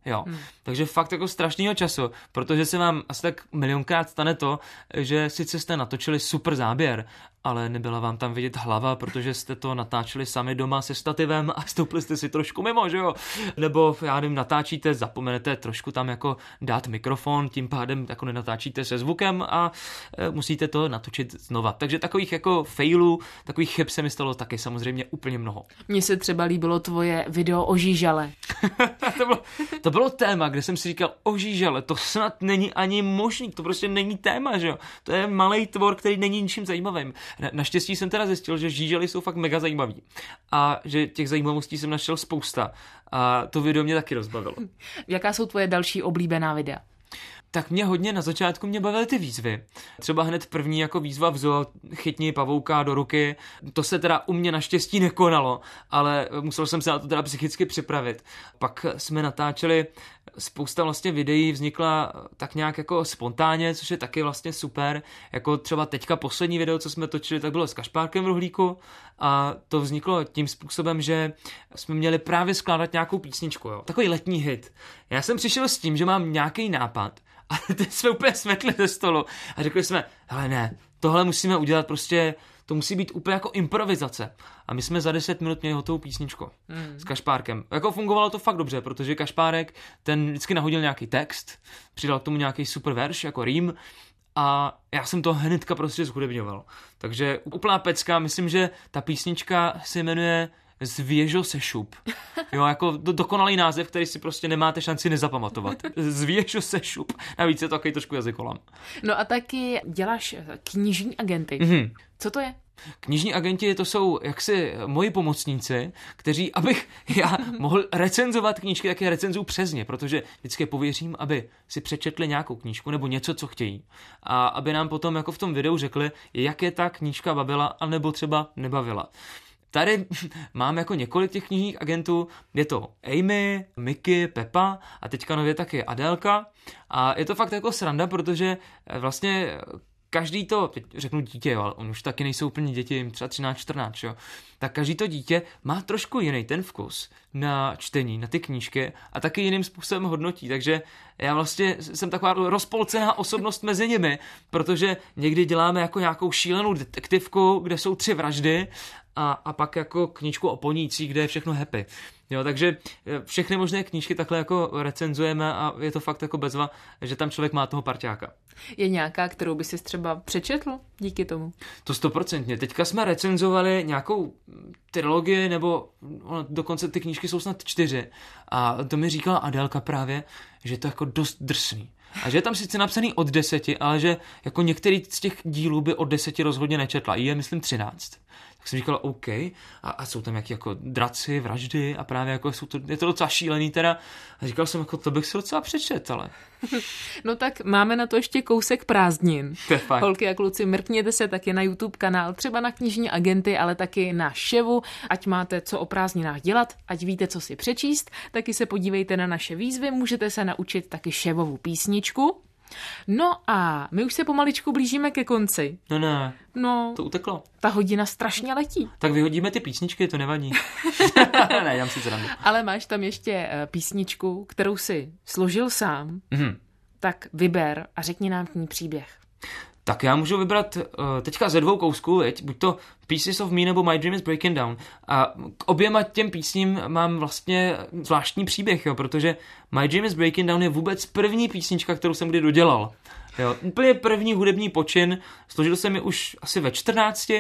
Jo. Takže fakt jako strašnýho času, protože se vám asi tak milionkrát stane to, že sice jste natočili super záběr, ale nebyla vám tam vidět hlava, protože jste to natáčeli sami doma se stativem a stoupili jste si trošku mimo, že jo? Nebo já nevím, natáčíte, zapomenete trošku tam jako dát mikrofon, tím pádem jako nenatáčíte se zvukem a musíte to natočit znova. Takže takových jako failů, takových chyb se mi stalo taky samozřejmě úplně mnoho. Mně se třeba líbilo tvoje video o žížale. To bylo téma, kde jsem si říkal, o žížale, to snad není ani možný, to prostě není téma, že jo? To je malej tvor, který není ničím zajímavým. Naštěstí jsem teda zjistil, že žížaly jsou fakt mega zajímavý a že těch zajímavostí jsem našel spousta a to video mě taky rozbavilo. Jaká jsou tvoje další oblíbená videa? Tak mě hodně na začátku mě bavily ty výzvy. Třeba hned první jako výzva v zoo, chytni pavouka do ruky. To se teda u mě naštěstí nekonalo, ale musel jsem se na to teda psychicky připravit. Pak jsme natáčeli spousta vlastně videí, vznikla tak nějak jako spontánně, což je taky vlastně super. Jako třeba teďka poslední video, co jsme točili, tak bylo s Kašpárkem v rohlíku a to vzniklo tím způsobem, že jsme měli právě skládat nějakou písničku, jo. Takový letní hit. Já jsem přišel s tím, že mám nějaký nápad a teď jsme úplně smetli ze stolu a řekli jsme, hele ne, tohle musíme udělat prostě, to musí být úplně jako improvizace. A my jsme za 10 minut měli hotovou písničku s Kašpárkem. Jako fungovalo to fakt dobře, protože Kašpárek ten vždycky nahodil nějaký text, přidal k tomu nějaký super verš, jako rým, a já jsem to hnedka prostě zhudebňoval. Takže úplná pecka, myslím, že ta písnička se jmenuje Zvěžo se šup. Jo, jako dokonalý název, který si prostě nemáte šanci nezapamatovat. Zvěžo se šup. Navíc je to takový trošku jazykolam. No a taky děláš knižní agenty. Co to je? Knižní agenti to jsou jaksi moji pomocníci, kteří, abych já mohl recenzovat knížky, tak je recenzuju přes ně, protože vždycky pověřím, aby si přečetli nějakou knížku nebo něco, co chtějí. A aby nám potom jako v tom videu řekli, jak je ta knížka bavila, anebo třeba nebavila. Tady mám jako několik těch knižních agentů, je to Amy, Mickey, Peppa a teďka nově taky Adélka a je to fakt jako sranda, protože vlastně každý to, teď řeknu dítě, jo, ale on už taky nejsou úplně děti, jim třeba 13-14, jo, tak každý to dítě má trošku jiný ten vkus na čtení, na ty knížky a taky jiným způsobem hodnotí, takže já vlastně jsem taková rozpolcená osobnost mezi nimi, protože někdy děláme jako nějakou šílenou detektivku, kde jsou 3 vraždy a pak jako knížku o ponících, kde je všechno happy. Jo, takže všechny možné knížky takhle jako recenzujeme a je to fakt jako bezva, že tam člověk má toho parťáka. Je nějaká, kterou by si třeba přečetl díky tomu? To 100%. Teďka jsme recenzovali nějakou trilogii, nebo dokonce ty knížky jsou snad 4. A to mi říkala Adélka právě, že je to jako dost drsný. A že je tam sice napsaný od 10, ale že jako některý z těch dílů by od 10 rozhodně nečetla. Je, myslím, 13. Tak jsem říkal, OK. A jsou tam jaký jako draci, vraždy a právě jako je to docela šílený teda. A říkal jsem, jako to bych si docela přečet, ale... No tak máme na to ještě kousek prázdnin. Holky a kluci, mrkněte se taky na YouTube kanál, třeba na knižní agenty, ale taky na Ševu, ať máte co o prázdninách dělat, ať víte, co si přečíst, taky se podívejte na naše výzvy, můžete se naučit taky Ševovu písničku. No a my už se pomaličku blížíme ke konci. No, to uteklo. Ta hodina strašně letí. Tak vyhodíme ty písničky, to nevadí. Ne, já si zrandu. Ale máš tam ještě písničku, kterou si složil sám, tak vyber a řekni nám k ní příběh. Tak já můžu vybrat teďka ze 2 kousků, buď to Pieces of Me nebo My Dream is Breaking Down. A k oběma těm písním mám vlastně zvláštní příběh, jo, protože My Dream is Breaking Down je vůbec první písnička, kterou jsem kdy dodělal. Jo, úplně první hudební počin, složil jsem mi už asi ve 14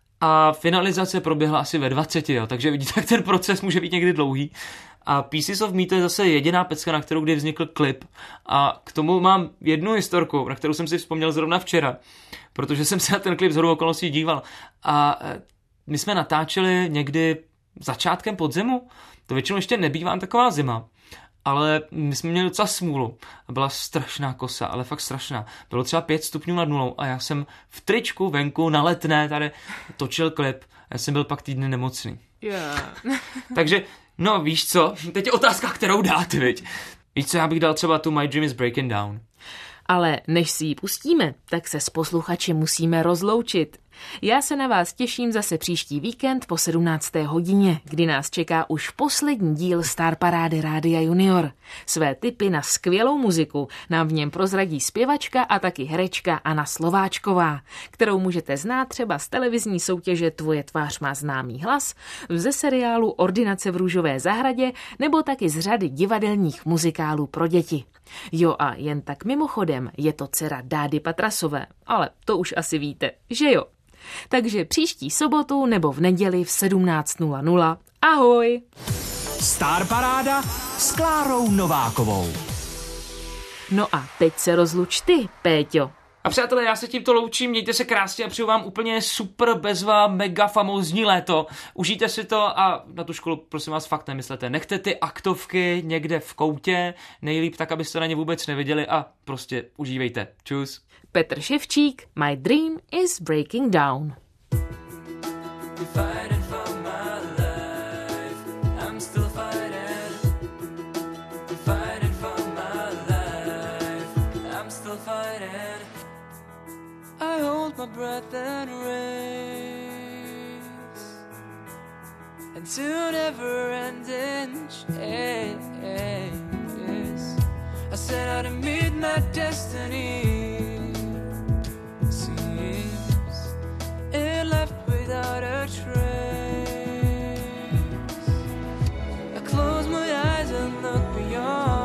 a finalizace proběhla asi ve 20, jo, takže vidíte, jak ten proces může být někdy dlouhý. A Pieces of Me to je zase jediná pecka, na kterou kdy vznikl klip. A k tomu mám jednu historku, na kterou jsem si vzpomněl zrovna včera, protože jsem se na ten klip shodou okolností díval. A my jsme natáčeli někdy začátkem podzimu, to většinou ještě nebývá taková zima, ale my jsme měli docela smůlu a byla strašná kosa, ale fakt strašná. Bylo třeba 5 stupňů nad nulou a já jsem v tričku venku na Letné tady točil klip. Já jsem byl pak týdny nemocný. Yeah. Takže, no víš co, teď je otázka, kterou dát, viď? Víš co, já bych dal třeba tu My Dream is Breaking Down. Ale než si ji pustíme, tak se s posluchači musíme rozloučit. Já se na vás těším zase příští víkend po 17. hodině, kdy nás čeká už poslední díl Star Parády Rádia Junior. Své tipy na skvělou muziku nám v něm prozradí zpěvačka a taky herečka Anna Slováčková, kterou můžete znát třeba z televizní soutěže Tvoje tvář má známý hlas, ze seriálu Ordinace v růžové zahradě nebo taky z řady divadelních muzikálů pro děti. Jo a jen tak mimochodem, je to dcera Dády Patrasové, ale to už asi víte, že jo? Takže příští sobotu nebo v neděli v 17:00. Ahoj! Star Paráda s Klárou Novákovou. No a teď se rozluč ty, Péťo. A přátelé, já se tímto loučím, mějte se krásně a přeju vám úplně super bezva, mega famózní léto. Užijte si to a na tu školu prosím vás fakt nemyslete. Nechte ty aktovky někde v koutě, nejlíp tak, abyste na ně vůbec neviděli a prostě užívejte. Čus. Petr Ševčík, My Dream is Breaking Down. I hold my breath and race into never-ending chase. I set out to meet my destiny. Seems it left without a trace. I close my eyes and look beyond.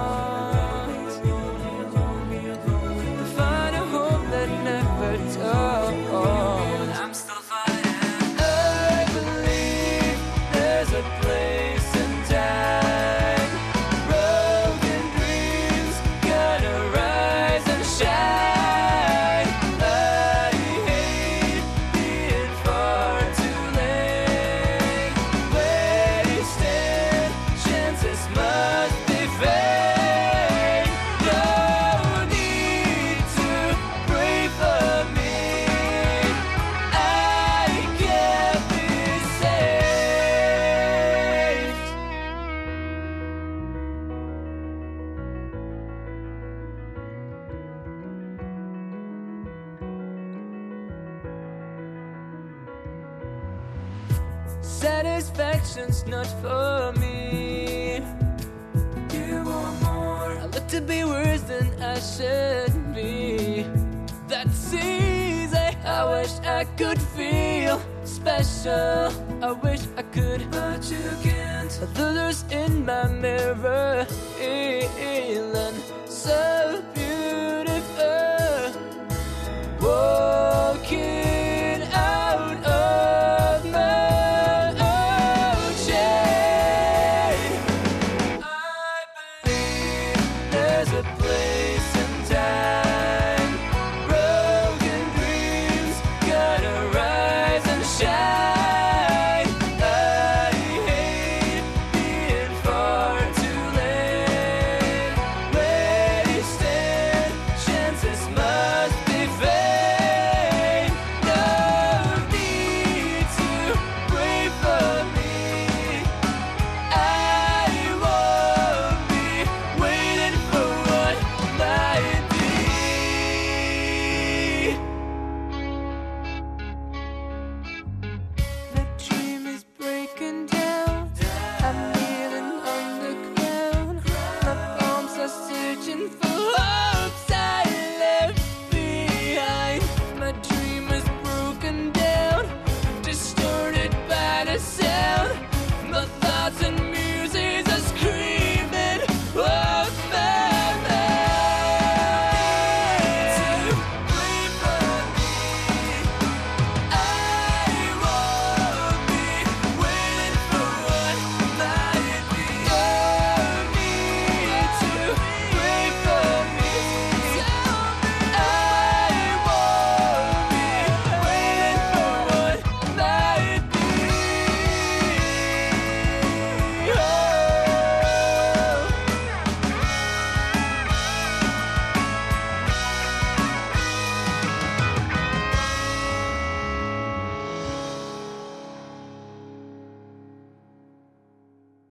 I'm still fighting. I believe there's a place in time. Broken dreams gonna rise and shine. I hate being far too late. Wasted chances must be fake. No need to pray for me. Satisfaction's not for me. You want more. I look to be worse than I should be. That's easy. I wish I could feel special. I wish I could, but you can't. The others in my mirror feeling so